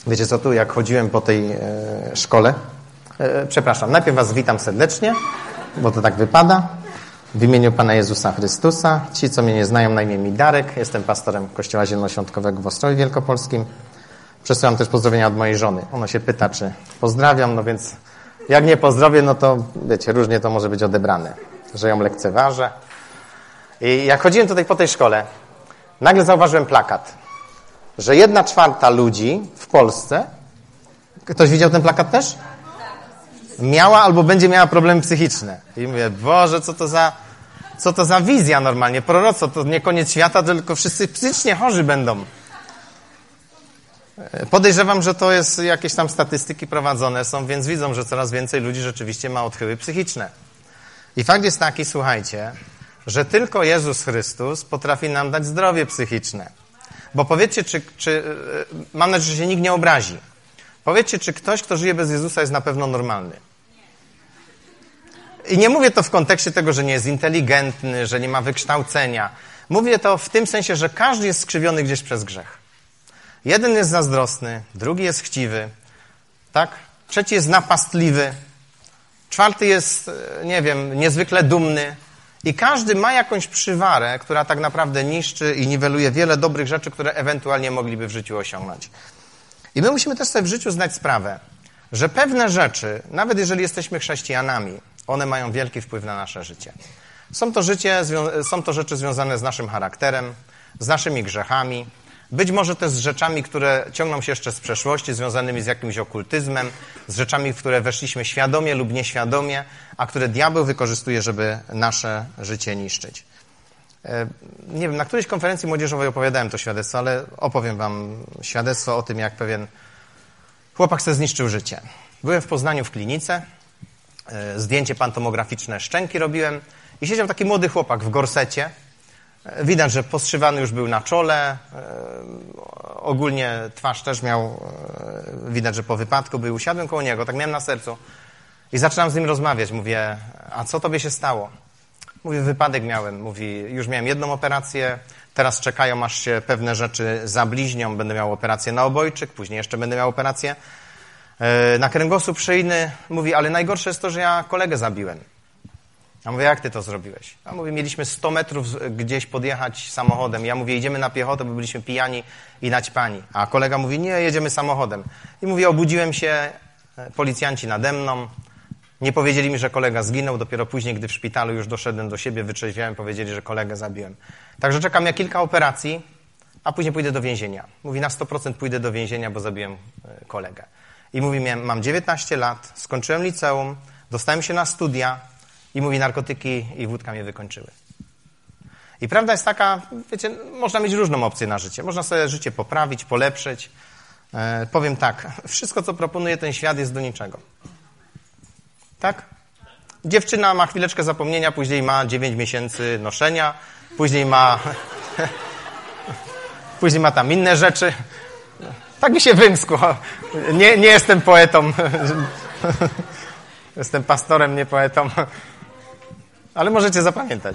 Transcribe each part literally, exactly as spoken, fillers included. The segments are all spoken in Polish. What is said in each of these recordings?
Wiecie co, tu jak chodziłem po tej e, szkole, e, przepraszam, najpierw was witam serdecznie, bo to tak wypada, w imieniu Pana Jezusa Chrystusa. Ci, co mnie nie znają, na imię mi Darek, jestem pastorem Kościoła Zielonoświątkowego w Ostrowie Wielkopolskim. Przesyłam też pozdrowienia od mojej żony. Ona się pyta, czy pozdrawiam, no więc jak nie pozdrowię, no to wiecie, różnie to może być odebrane, że ją lekceważę. I jak chodziłem tutaj po tej szkole, nagle zauważyłem plakat, że jedna czwarta ludzi w Polsce, ktoś widział ten plakat też? Miała albo będzie miała problemy psychiczne. I mówię, Boże, co to za, co to za wizja normalnie, proroctwo, to nie koniec świata, tylko wszyscy psychicznie chorzy będą. Podejrzewam, że to jest jakieś tam statystyki prowadzone są, więc widzą, że coraz więcej ludzi rzeczywiście ma odchyły psychiczne. I fakt jest taki, słuchajcie, że tylko Jezus Chrystus potrafi nam dać zdrowie psychiczne. Bo powiedzcie, czy, czy mam nadzieję, że się nikt nie obrazi. Powiedzcie, czy ktoś, kto żyje bez Jezusa, jest na pewno normalny. I nie mówię to w kontekście tego, że nie jest inteligentny, że nie ma wykształcenia. Mówię to w tym sensie, że każdy jest skrzywiony gdzieś przez grzech. Jeden jest zazdrosny, drugi jest chciwy, tak? Trzeci jest napastliwy, czwarty jest, nie wiem, niezwykle dumny. I każdy ma jakąś przywarę, która tak naprawdę niszczy i niweluje wiele dobrych rzeczy, które ewentualnie mogliby w życiu osiągnąć. I my musimy też sobie w życiu zdać sprawę, że pewne rzeczy, nawet jeżeli jesteśmy chrześcijanami, one mają wielki wpływ na nasze życie. Są to, życie, są to rzeczy związane z naszym charakterem, z naszymi grzechami, być może też z rzeczami, które ciągną się jeszcze z przeszłości, związanymi z jakimś okultyzmem, z rzeczami, w które weszliśmy świadomie lub nieświadomie, a które diabeł wykorzystuje, żeby nasze życie niszczyć. Nie wiem, na którejś konferencji młodzieżowej opowiadałem to świadectwo, ale opowiem wam świadectwo o tym, jak pewien chłopak sobie zniszczył życie. Byłem w Poznaniu w klinice, zdjęcie pantomograficzne szczęki robiłem i siedział taki młody chłopak w gorsecie. Widać, że postrzywany już był na czole, ogólnie twarz też miał, widać, że po wypadku był. Usiadłem koło niego, tak miałem na sercu i zaczynam z nim rozmawiać. Mówię, a co tobie się stało? Mówi, wypadek miałem. Mówi, już miałem jedną operację, teraz czekają, aż się pewne rzeczy zabliźnią. Będę miał operację na obojczyk, później jeszcze będę miał operację na kręgosłup szyjny. Mówi, ale najgorsze jest to, że ja kolegę zabiłem. Ja mówię, jak ty to zrobiłeś? A mówię, mieliśmy sto metrów gdzieś podjechać samochodem. Ja mówię, idziemy na piechotę, bo byliśmy pijani i naćpani. A kolega mówi, nie, jedziemy samochodem. I mówię, obudziłem się, policjanci nade mną. Nie powiedzieli mi, że kolega zginął. Dopiero później, gdy w szpitalu już doszedłem do siebie, wytrzeźwiałem, powiedzieli, że kolegę zabiłem. Także czekam ja kilka operacji, a później pójdę do więzienia. Mówi, na sto procent pójdę do więzienia, bo zabiłem kolegę. I mówi, mam dziewiętnaście lat, skończyłem liceum, dostałem się na studia, i mówi, narkotyki i wódka mnie wykończyły. I prawda jest taka, wiecie, można mieć różną opcję na życie. Można sobie życie poprawić, polepszyć. E, powiem tak, wszystko, co proponuje ten świat, jest do niczego. Tak? Dziewczyna ma chwileczkę zapomnienia, później ma dziewięć miesięcy noszenia, później ma później ma tam inne rzeczy. Tak mi się wymskło. Nie, nie jestem poetą. Jestem pastorem, nie poetą. Ale możecie zapamiętać.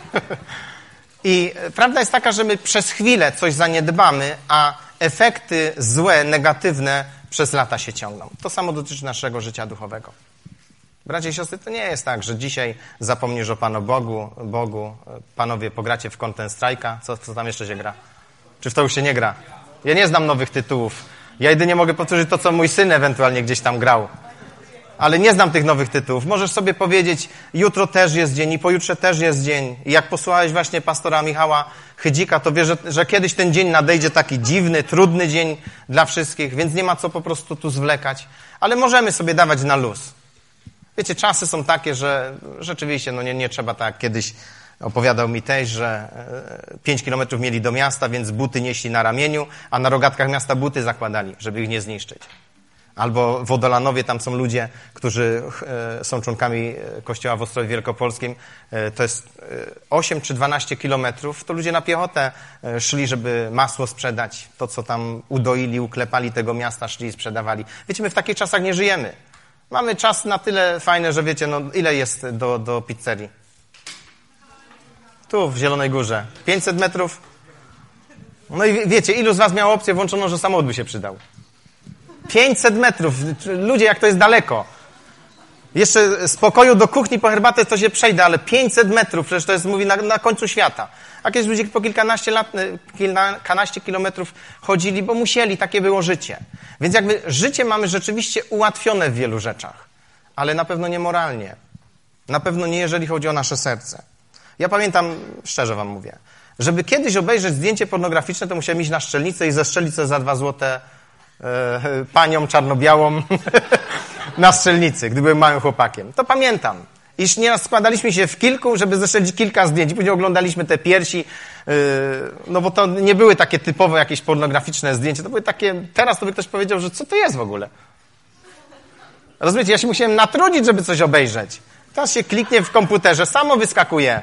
I prawda jest taka, że my przez chwilę coś zaniedbamy, a efekty złe, negatywne przez lata się ciągną. To samo dotyczy naszego życia duchowego. Bracia i siostry, to nie jest tak, że dzisiaj zapomnisz o Panu Bogu, Bogu, panowie pogracie w Counter-Strike'a, co, co tam jeszcze się gra? Czy w to już się nie gra? Ja nie znam nowych tytułów. Ja jedynie mogę powtórzyć to, co mój syn ewentualnie gdzieś tam grał. Ale nie znam tych nowych tytułów. Możesz sobie powiedzieć, jutro też jest dzień i pojutrze też jest dzień. I jak posłuchałeś właśnie pastora Michała Chydzika, to wiesz, że, że kiedyś ten dzień nadejdzie taki dziwny, trudny dzień dla wszystkich, więc nie ma co po prostu tu zwlekać. Ale możemy sobie dawać na luz. Wiecie, czasy są takie, że rzeczywiście no nie, nie trzeba tak. Kiedyś opowiadał mi też, że pięć kilometrów mieli do miasta, więc buty nieśli na ramieniu, a na rogatkach miasta buty zakładali, żeby ich nie zniszczyć. Albo w Odolanowie tam są ludzie, którzy e, są członkami kościoła w Ostrowie Wielkopolskim. E, to jest e, osiem czy dwanaście kilometrów. To ludzie na piechotę e, szli, żeby masło sprzedać. To, co tam udoili, uklepali tego miasta, szli i sprzedawali. Wiecie, my w takich czasach nie żyjemy. Mamy czas na tyle fajny, że wiecie, no ile jest do, do pizzerii? Tu, w Zielonej Górze. pięćset metrów. No i wiecie, ilu z was miało opcję włączoną, że samochód by się przydał? pięćset metrów. Ludzie, jak to jest daleko. Jeszcze z pokoju do kuchni po herbatę to się przejdę, ale pięćset metrów, przecież to jest, mówi, na, na końcu świata. A kiedyś ludzie po kilkanaście lat, kilkanaście kilometrów chodzili, bo musieli, takie było życie. Więc jakby życie mamy rzeczywiście ułatwione w wielu rzeczach, ale na pewno nie moralnie. Na pewno nie, jeżeli chodzi o nasze serce. Ja pamiętam, szczerze wam mówię, żeby kiedyś obejrzeć zdjęcie pornograficzne, to musiałem iść na strzelnicę i zestrzelić sobie za dwa złote e, panią czarno-białą na strzelnicy, gdy byłem małym chłopakiem. To pamiętam. Iż nieraz składaliśmy się w kilku, żeby zestrzelić kilka zdjęć. Później oglądaliśmy te piersi, yy, no bo to nie były takie typowo jakieś pornograficzne zdjęcia. To były takie, teraz to by ktoś powiedział, że co to jest w ogóle? Rozumiecie, ja się musiałem natrudzić, żeby coś obejrzeć. Teraz się kliknie w komputerze, samo wyskakuje.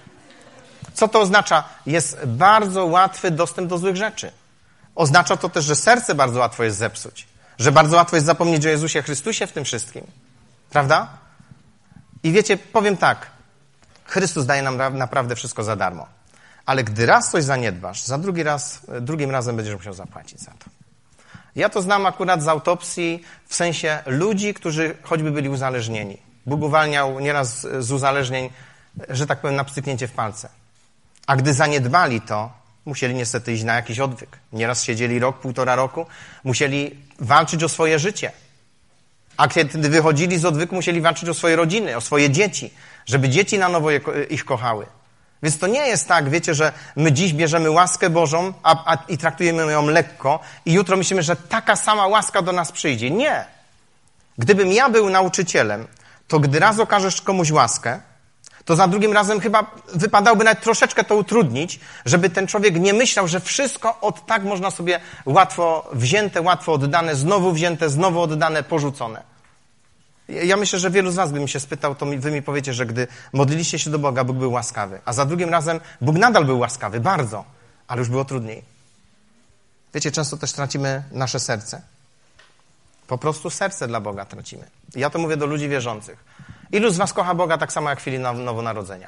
Co to oznacza? Jest bardzo łatwy dostęp do złych rzeczy. Oznacza to też, że serce bardzo łatwo jest zepsuć. Że bardzo łatwo jest zapomnieć o Jezusie Chrystusie w tym wszystkim. Prawda? I wiecie, powiem tak. Chrystus daje nam naprawdę wszystko za darmo. Ale gdy raz coś zaniedbasz, za drugi raz, drugim razem będziesz musiał zapłacić za to. Ja to znam akurat z autopsji, w sensie ludzi, którzy choćby byli uzależnieni. Bóg uwalniał nieraz z uzależnień, że tak powiem, na pstryknięcie w palce. A gdy zaniedbali to, musieli niestety iść na jakiś odwyk. Nieraz siedzieli rok, półtora roku, musieli walczyć o swoje życie. A kiedy wychodzili z odwyku, musieli walczyć o swoje rodziny, o swoje dzieci, żeby dzieci na nowo je, ich kochały. Więc to nie jest tak, wiecie, że my dziś bierzemy łaskę Bożą a, a, i traktujemy ją lekko i jutro myślimy, że taka sama łaska do nas przyjdzie. Nie. Gdybym ja był nauczycielem, to gdy raz okażesz komuś łaskę, to za drugim razem chyba wypadałoby nawet troszeczkę to utrudnić, żeby ten człowiek nie myślał, że wszystko od tak można sobie łatwo wzięte, łatwo oddane, znowu wzięte, znowu oddane, porzucone. Ja myślę, że wielu z was by mi się spytał, to wy mi powiecie, że gdy modliliście się do Boga, Bóg był łaskawy. A za drugim razem Bóg nadal był łaskawy, bardzo, ale już było trudniej. Wiecie, często też tracimy nasze serce. Po prostu serce dla Boga tracimy. I ja to mówię do ludzi wierzących. Ilu z was kocha Boga tak samo jak w chwili nowonarodzenia?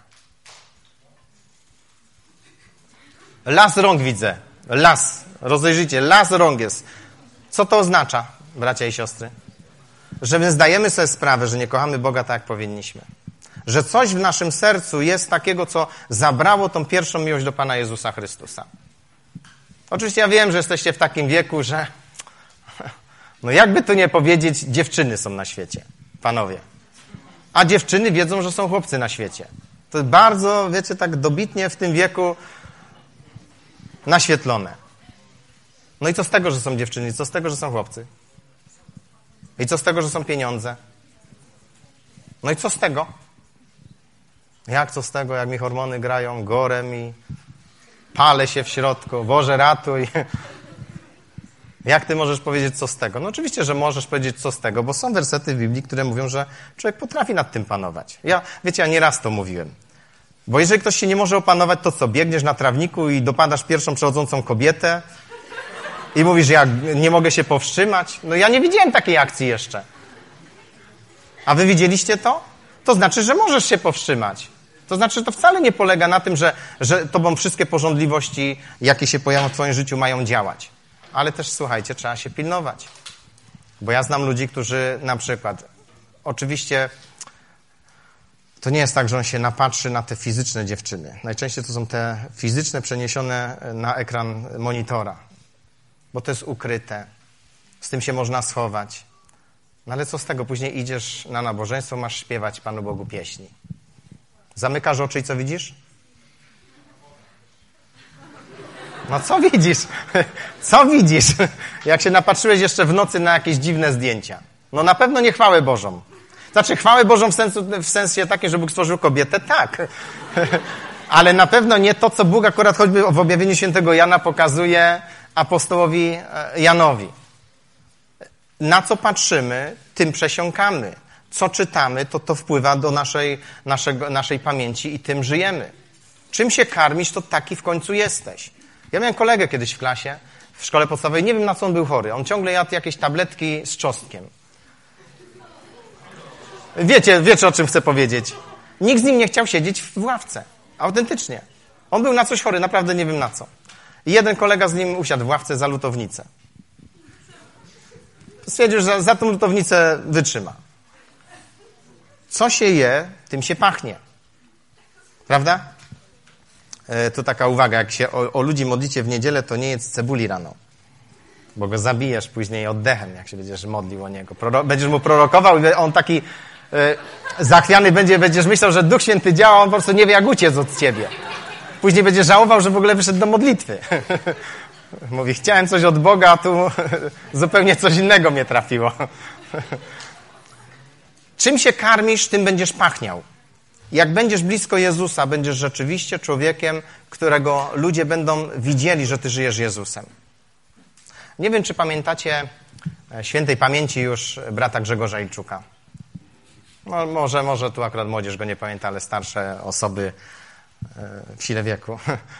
Las rąk widzę. Las. Rozejrzyjcie. Las rąk jest. Co to oznacza, bracia i siostry? Że my zdajemy sobie sprawę, że nie kochamy Boga tak, jak powinniśmy. Że coś w naszym sercu jest takiego, co zabrało tą pierwszą miłość do Pana Jezusa Chrystusa. Oczywiście ja wiem, że jesteście w takim wieku, że no jakby to nie powiedzieć, dziewczyny są na świecie. Panowie. A dziewczyny wiedzą, że są chłopcy na świecie. To jest bardzo, wiecie, tak dobitnie w tym wieku naświetlone. No i co z tego, że są dziewczyny? I co z tego, że są chłopcy? I co z tego, że są pieniądze? No i co z tego? Jak co z tego, jak mi hormony grają gorem i palę się w środku. Boże, ratuj. Jak ty możesz powiedzieć, co z tego? No oczywiście, że możesz powiedzieć, co z tego, bo są wersety w Biblii, które mówią, że człowiek potrafi nad tym panować. Ja, wiecie, ja nieraz to mówiłem. Bo jeżeli ktoś się nie może opanować, to co? Biegniesz na trawniku i dopadasz pierwszą przechodzącą kobietę i mówisz, ja nie mogę się powstrzymać? No ja nie widziałem takiej akcji jeszcze. A wy widzieliście to? To znaczy, że możesz się powstrzymać. To znaczy, że to wcale nie polega na tym, że, że tobą wszystkie porządliwości, jakie się pojawią w twoim życiu, mają działać. Ale też, słuchajcie, trzeba się pilnować. Bo ja znam ludzi, którzy na przykład, oczywiście to nie jest tak, że on się napatrzy na te fizyczne dziewczyny. Najczęściej to są te fizyczne przeniesione na ekran monitora. Bo to jest ukryte. Z tym się można schować. No ale co z tego? Później idziesz na nabożeństwo, masz śpiewać Panu Bogu pieśni. Zamykasz oczy i co widzisz? No co widzisz? Co widzisz? Jak się napatrzyłeś jeszcze w nocy na jakieś dziwne zdjęcia. No na pewno nie chwałę Bożą. Znaczy chwałę Bożą w, sensu, w sensie takim, że Bóg stworzył kobietę, tak. Ale na pewno nie to, co Bóg akurat choćby w objawieniu świętego Jana pokazuje apostołowi Janowi. Na co patrzymy, tym przesiąkamy. Co czytamy, to to wpływa do naszej, naszego, naszej pamięci i tym żyjemy. Czym się karmisz, to taki w końcu jesteś. Ja miałem kolegę kiedyś w klasie, w szkole podstawowej, nie wiem na co on był chory. On ciągle jadł jakieś tabletki z czosnkiem. Wiecie, wiecie o czym chcę powiedzieć. Nikt z nim nie chciał siedzieć w ławce. Autentycznie. On był na coś chory, naprawdę nie wiem na co. I jeden kolega z nim usiadł w ławce za lutownicę. Stwierdził, że za, za tą lutownicę wytrzyma. Co się je, tym się pachnie. Prawda? E, to taka uwaga, jak się o, o ludzi modlicie w niedzielę, to nie jedz cebuli rano. Bo go zabijesz później oddechem, jak się będziesz modlił o niego. Proro- będziesz mu prorokował i on taki e, zachwiany będzie, będziesz myślał, że Duch Święty działa, on po prostu nie wie, jak uciec od ciebie. Później będziesz żałował, że w ogóle wyszedł do modlitwy. Mówi, chciałem coś od Boga, a tu zupełnie coś innego mnie trafiło. Czym się karmisz, tym będziesz pachniał. Jak będziesz blisko Jezusa, będziesz rzeczywiście człowiekiem, którego ludzie będą widzieli, że ty żyjesz Jezusem. Nie wiem, czy pamiętacie świętej pamięci już brata Grzegorza Ilczuka. No, może, może tu akurat młodzież go nie pamięta, ale starsze osoby w sile wieku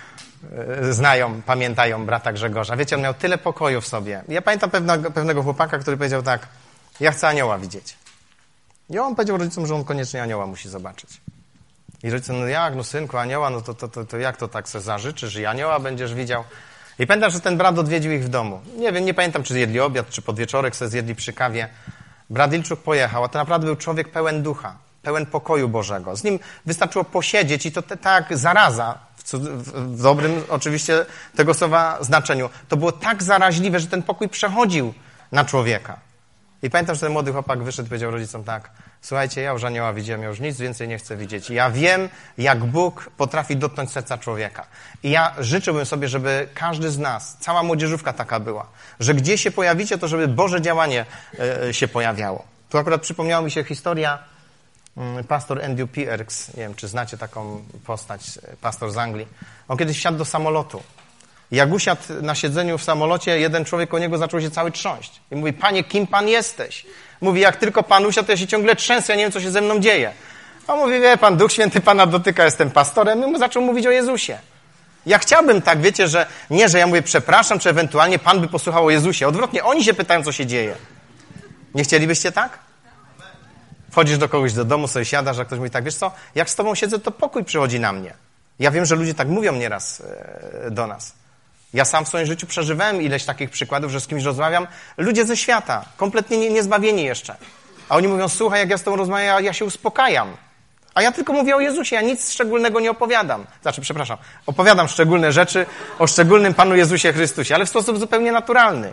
znają, pamiętają brata Grzegorza. Wiecie, on miał tyle pokoju w sobie. Ja pamiętam pewnego, pewnego chłopaka, który powiedział tak, ja chcę anioła widzieć. I on powiedział rodzicom, że on koniecznie anioła musi zobaczyć. I rodzice, no jak, no synku, anioła, no to, to, to, to jak to tak se zażyczysz i anioła będziesz widział? I pamiętam, że ten brat odwiedził ich w domu. Nie wiem, nie pamiętam, czy jedli obiad, czy podwieczorek se zjedli przy kawie. Brat Ilczuk pojechał, a to naprawdę był człowiek pełen ducha, pełen pokoju Bożego. Z nim wystarczyło posiedzieć i to te, tak zaraza, w, w dobrym oczywiście tego słowa znaczeniu, to było tak zaraźliwe, że ten pokój przechodził na człowieka. I pamiętam, że ten młody chłopak wyszedł i powiedział rodzicom tak, słuchajcie, ja już anioła widziałem, ja już nic więcej nie chcę widzieć. Ja wiem, jak Bóg potrafi dotknąć serca człowieka. I ja życzyłbym sobie, żeby każdy z nas, cała młodzieżówka taka była, że gdzie się pojawicie, to żeby Boże działanie y, się pojawiało. Tu akurat przypomniała mi się historia y, pastor Andrew Pierce, nie wiem, czy znacie taką postać, pastor z Anglii. On kiedyś wsiadł do samolotu. Jak usiadł na siedzeniu w samolocie, jeden człowiek o niego zaczął się cały trząść. I mówi, panie, kim pan jesteś? Mówi, jak tylko pan usiadł, to ja się ciągle trzęsę, ja nie wiem, co się ze mną dzieje. A mówi, wie pan, Duch Święty pana dotyka, jestem pastorem. I mu zaczął mówić o Jezusie. Ja chciałbym tak, wiecie, że nie, że ja mówię przepraszam, czy ewentualnie pan by posłuchał o Jezusie. Odwrotnie, oni się pytają, co się dzieje. Nie chcielibyście tak? Wchodzisz do kogoś do domu, sobie siadasz, a ktoś mówi tak, wiesz co, jak z tobą siedzę, to pokój przychodzi na mnie. Ja wiem, że ludzie tak mówią nieraz do nas. Ja sam w swoim życiu przeżywałem ileś takich przykładów, że z kimś rozmawiam. Ludzie ze świata, kompletnie nie, niezbawieni jeszcze. A oni mówią, słuchaj, jak ja z tobą rozmawiam, ja, ja się uspokajam. A ja tylko mówię o Jezusie, ja nic szczególnego nie opowiadam. Znaczy, przepraszam, opowiadam szczególne rzeczy o szczególnym Panu Jezusie Chrystusie, ale w sposób zupełnie naturalny.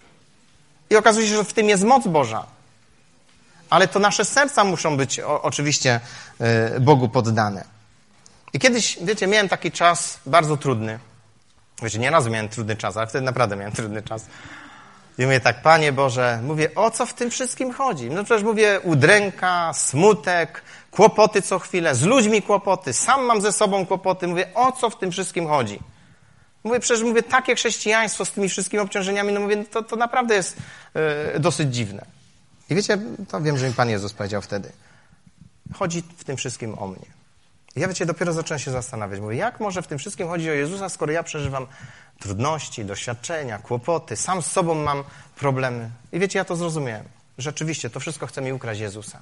I okazuje się, że w tym jest moc Boża. Ale to nasze serca muszą być o, oczywiście y, Bogu poddane. I kiedyś, wiecie, miałem taki czas bardzo trudny. Wiecie, nie raz miałem trudny czas, ale wtedy naprawdę miałem trudny czas. I mówię tak, Panie Boże, mówię, o co w tym wszystkim chodzi? No przecież mówię, udręka, smutek, kłopoty co chwilę, z ludźmi kłopoty, sam mam ze sobą kłopoty. Mówię, o co w tym wszystkim chodzi? Mówię, przecież mówię, takie chrześcijaństwo z tymi wszystkimi obciążeniami, no mówię, to, to naprawdę jest yy, dosyć dziwne. I wiecie, to wiem, że mi Pan Jezus powiedział wtedy. Chodzi w tym wszystkim o mnie. I ja, wiecie, dopiero zacząłem się zastanawiać. Mówię, jak może w tym wszystkim chodzi o Jezusa, skoro ja przeżywam trudności, doświadczenia, kłopoty, sam z sobą mam problemy. I wiecie, ja to zrozumiałem. Rzeczywiście, to wszystko chce mi ukraść Jezusa.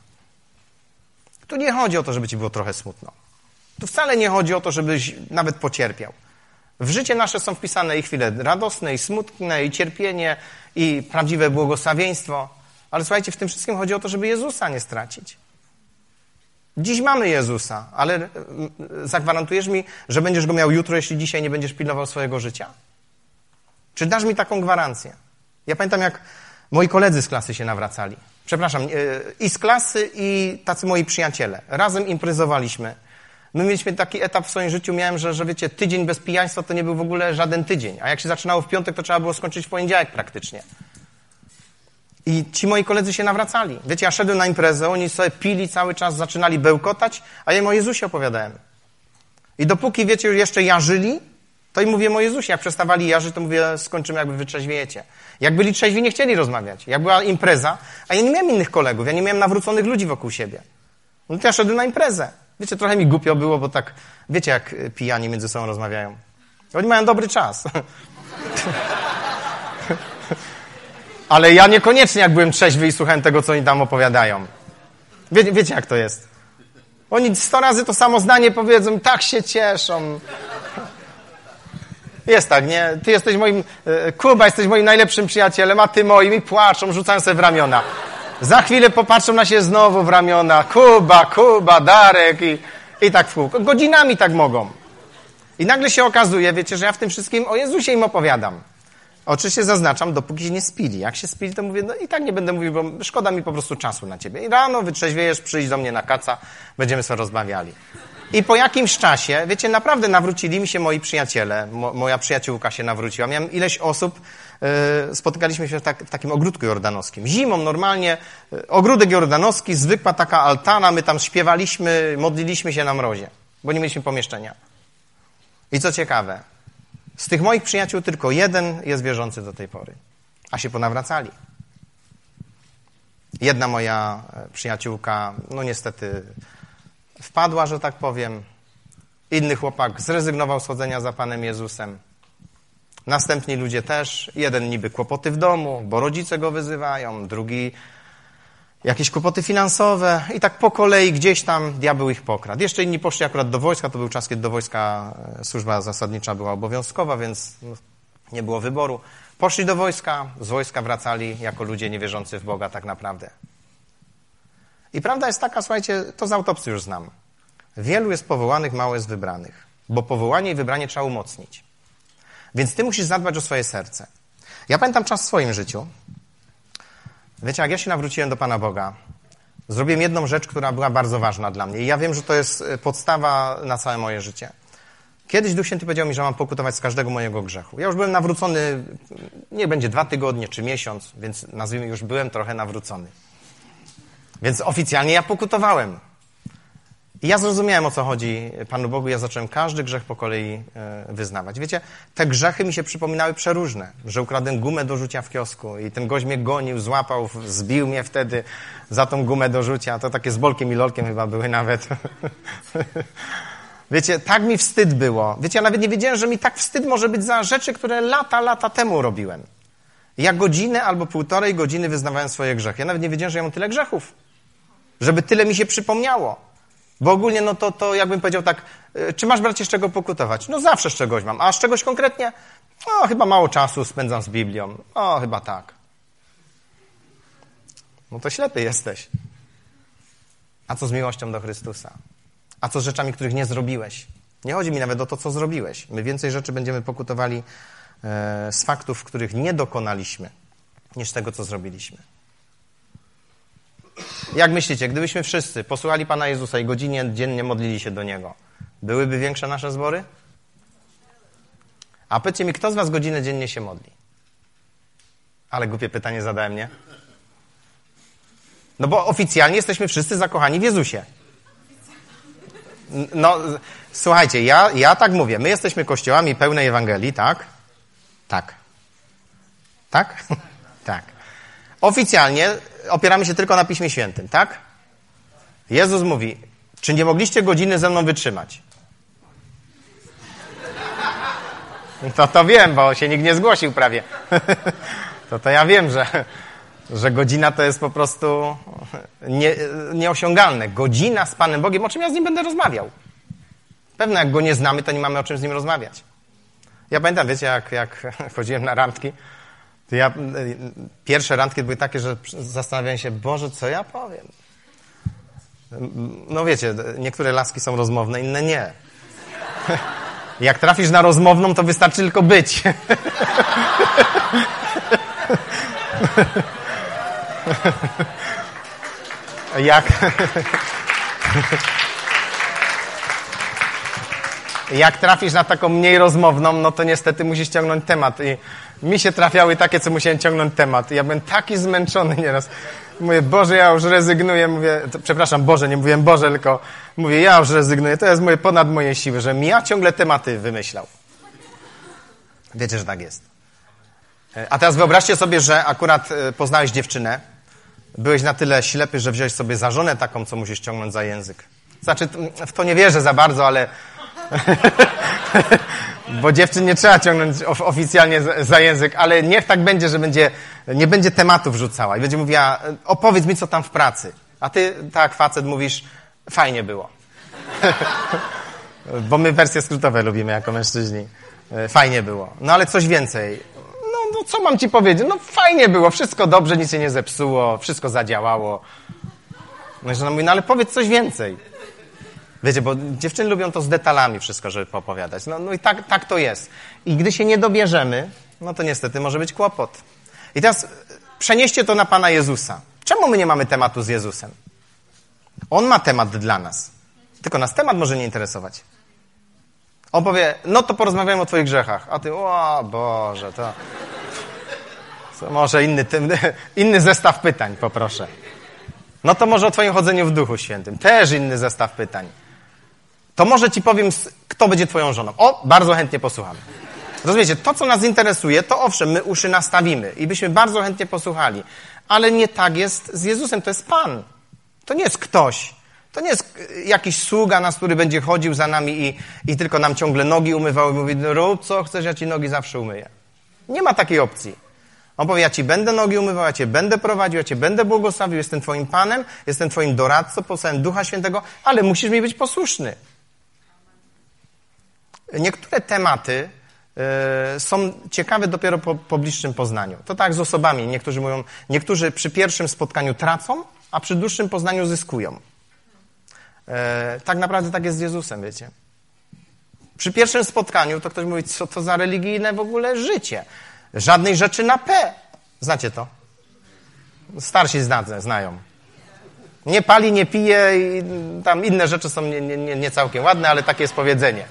Tu nie chodzi o to, żeby ci było trochę smutno. Tu wcale nie chodzi o to, żebyś nawet pocierpiał. W życie nasze są wpisane i chwile radosne, i smutne, i cierpienie, i prawdziwe błogosławieństwo. Ale słuchajcie, w tym wszystkim chodzi o to, żeby Jezusa nie stracić. Dziś mamy Jezusa, ale zagwarantujesz mi, że będziesz Go miał jutro, jeśli dzisiaj nie będziesz pilnował swojego życia? Czy dasz mi taką gwarancję? Ja pamiętam, jak moi koledzy z klasy się nawracali. Przepraszam, i z klasy, i tacy moi przyjaciele. Razem imprezowaliśmy. My mieliśmy taki etap w swoim życiu, miałem, że, że wiecie, tydzień bez pijaństwa to nie był w ogóle żaden tydzień. A jak się zaczynało w piątek, to trzeba było skończyć w poniedziałek praktycznie. I ci moi koledzy się nawracali. Wiecie, ja szedłem na imprezę, oni sobie pili cały czas, zaczynali bełkotać, a ja im o Jezusie opowiadałem. I dopóki, wiecie, jeszcze jarzyli, to im mówię o Jezusie. Jak przestawali jarzyć, to mówię, skończymy, jakby wytrzeźwiejecie. Jak byli trzeźwi, nie chcieli rozmawiać. Jak była impreza, a ja nie miałem innych kolegów, ja nie miałem nawróconych ludzi wokół siebie. No to ja szedłem na imprezę. Wiecie, trochę mi głupio było, bo tak, wiecie, jak pijani między sobą rozmawiają. Oni mają dobry czas. Ale ja niekoniecznie, jak byłem trzeźwy i słuchałem tego, co oni tam opowiadają. Wie, wiecie, jak to jest. Oni sto razy to samo zdanie powiedzą, tak się cieszą. Jest tak, nie? Ty jesteś moim, Kuba, jesteś moim najlepszym przyjacielem, a ty moim i płaczą, rzucają sobie w ramiona. Za chwilę popatrzą na siebie znowu w ramiona. Kuba, Kuba, Darek i, i tak w kółko. Godzinami tak mogą. I nagle się okazuje, wiecie, że ja w tym wszystkim o Jezusie im opowiadam. Oczywiście zaznaczam, dopóki się nie spili. Jak się spili, to mówię, no i tak nie będę mówił, bo szkoda mi po prostu czasu na ciebie. I rano wytrzeźwiejesz, przyjdź do mnie na kaca, będziemy sobie rozmawiali. I po jakimś czasie, wiecie, naprawdę nawrócili mi się moi przyjaciele. Mo, moja przyjaciółka się nawróciła. Miałem ileś osób, yy, spotykaliśmy się w, tak, w takim ogródku jordanowskim. Zimą normalnie, yy, ogródek jordanowski, zwykła taka altana, my tam śpiewaliśmy, modliliśmy się na mrozie, bo nie mieliśmy pomieszczenia. I co ciekawe, z tych moich przyjaciół tylko jeden jest wierzący do tej pory, a się ponawracali. Jedna moja przyjaciółka, no niestety wpadła, że tak powiem. Inny chłopak zrezygnował z chodzenia za Panem Jezusem. Następni ludzie też. Jeden niby kłopoty w domu, bo rodzice go wyzywają. Drugi jakieś kłopoty finansowe. I tak po kolei gdzieś tam diabeł ich pokradł. Jeszcze inni poszli akurat do wojska. To był czas, kiedy do wojska służba zasadnicza była obowiązkowa, więc nie było wyboru. Poszli do wojska, z wojska wracali jako ludzie niewierzący w Boga tak naprawdę. I prawda jest taka, słuchajcie, to z autopsji już znam. Wielu jest powołanych, mało jest wybranych. Bo powołanie i wybranie trzeba umocnić. Więc ty musisz zadbać o swoje serce. Ja pamiętam czas w swoim życiu. Wiecie, jak ja się nawróciłem do Pana Boga, zrobiłem jedną rzecz, która była bardzo ważna dla mnie. I ja wiem, że to jest podstawa na całe moje życie. Kiedyś Duch Święty powiedział mi, że mam pokutować z każdego mojego grzechu. Ja już byłem nawrócony, nie będzie dwa tygodnie czy miesiąc, więc nazwijmy, już byłem trochę nawrócony. Więc oficjalnie ja pokutowałem. I ja zrozumiałem, o co chodzi Panu Bogu. Ja zacząłem każdy grzech po kolei wyznawać. Wiecie, te grzechy mi się przypominały przeróżne. Że ukradłem gumę do rzucia w kiosku i ten gość mnie gonił, złapał, zbił mnie wtedy za tą gumę do rzucia. To takie z Bolkiem i Lolkiem chyba były nawet. Wiecie, tak mi wstyd było. Wiecie, ja nawet nie wiedziałem, że mi tak wstyd może być za rzeczy, które lata, lata temu robiłem. Ja godzinę albo półtorej godziny wyznawałem swoje grzechy. Ja nawet nie wiedziałem, że ja mam tyle grzechów. Żeby tyle mi się przypomniało. Bo ogólnie, no to, to jakbym powiedział tak, czy masz, bracie, z czego pokutować? No zawsze z czegoś mam. A z czegoś konkretnie? No chyba mało czasu spędzam z Biblią. O, chyba tak. No to ślepy jesteś. A co z miłością do Chrystusa? A co z rzeczami, których nie zrobiłeś? Nie chodzi mi nawet o to, co zrobiłeś. My więcej rzeczy będziemy pokutowali e, z faktów, których nie dokonaliśmy, niż tego, co zrobiliśmy. Jak myślicie, gdybyśmy wszyscy posłuchali Pana Jezusa i godzinnie dziennie modlili się do Niego, byłyby większe nasze zbory? A powiedzcie mi, kto z was godzinę dziennie się modli? Ale głupie pytanie zadałem, nie? No bo oficjalnie jesteśmy wszyscy zakochani w Jezusie. No, słuchajcie, ja, ja tak mówię. My jesteśmy kościołami pełnej Ewangelii, tak? Tak. Tak? Tak. Oficjalnie opieramy się tylko na Piśmie Świętym, tak? Jezus mówi, czy nie mogliście godziny ze mną wytrzymać? To to wiem, bo się nikt nie zgłosił prawie. To to ja wiem, że, że godzina to jest po prostu nie, nieosiągalne. Godzina z Panem Bogiem, o czym ja z Nim będę rozmawiał. Pewno jak Go nie znamy, to nie mamy o czym z Nim rozmawiać. Ja pamiętam, wiecie, jak, jak chodziłem na randki, to ja, pierwsze randki były takie, że zastanawiałem się, Boże, co ja powiem? No wiecie, niektóre laski są rozmowne, inne nie. Jak trafisz na rozmowną, to wystarczy tylko być. Jak... Jak trafisz na taką mniej rozmowną, no to niestety musisz ciągnąć temat. I mi się trafiały takie, co musiałem ciągnąć temat. I ja byłem taki zmęczony nieraz. Mówię, Boże, ja już rezygnuję. Mówię, to, przepraszam, Boże, nie mówiłem Boże, tylko mówię, ja już rezygnuję. To jest moje, ponad moje siły, że ja ciągle tematy wymyślał. Wiecie, że tak jest. A teraz wyobraźcie sobie, że akurat poznałeś dziewczynę. Byłeś na tyle ślepy, że wziąłeś sobie za żonę taką, co musisz ciągnąć za język. Znaczy, w to nie wierzę za bardzo, ale... Bo dziewczyn nie trzeba ciągnąć oficjalnie za język, ale niech tak będzie, że będzie, nie będzie tematów rzucała i będzie mówiła, opowiedz mi, co tam w pracy. A ty, tak, facet, mówisz, fajnie było. Bo my wersje skrótowe lubimy jako mężczyźni. Fajnie było. No ale coś więcej. No, no co mam ci powiedzieć? No fajnie było, wszystko dobrze, nic się nie zepsuło, wszystko zadziałało. No i żona mówi, no ale powiedz coś więcej. Wiecie, bo dziewczyny lubią to z detalami wszystko, żeby poopowiadać. No, no i tak, tak to jest. I gdy się nie dobierzemy, no to niestety może być kłopot. I teraz przenieście to na Pana Jezusa. Czemu my nie mamy tematu z Jezusem? On ma temat dla nas. Tylko nas temat może nie interesować. On powie, no to porozmawiajmy o twoich grzechach. A ty, o Boże, to... to może inny, inny zestaw pytań, poproszę. No to może o twoim chodzeniu w Duchu Świętym. Też inny zestaw pytań. To może ci powiem, kto będzie twoją żoną. O, bardzo chętnie posłuchamy. Rozumiecie, to co nas interesuje, to owszem, my uszy nastawimy i byśmy bardzo chętnie posłuchali. Ale nie tak jest z Jezusem, to jest Pan. To nie jest ktoś. To nie jest jakiś sługa nas, który będzie chodził za nami i, i tylko nam ciągle nogi umywał i mówi, no rób co chcesz, ja ci nogi zawsze umyję. Nie ma takiej opcji. On powie, ja ci będę nogi umywał, ja cię będę prowadził, ja cię będę błogosławił, jestem twoim Panem, jestem twoim doradcą, posłałem Ducha Świętego, ale musisz mi być posłuszny. Niektóre tematy y, są ciekawe dopiero po, po bliższym poznaniu. To tak z osobami. Niektórzy mówią, niektórzy przy pierwszym spotkaniu tracą, a przy dłuższym poznaniu zyskują. Y, tak naprawdę tak jest z Jezusem, wiecie. Przy pierwszym spotkaniu to ktoś mówi, co to za religijne w ogóle życie. Żadnej rzeczy na P. Znacie to? Starsi znają. znają. Nie pali, nie pije i tam inne rzeczy są nie, nie, nie całkiem ładne, ale takie jest powiedzenie.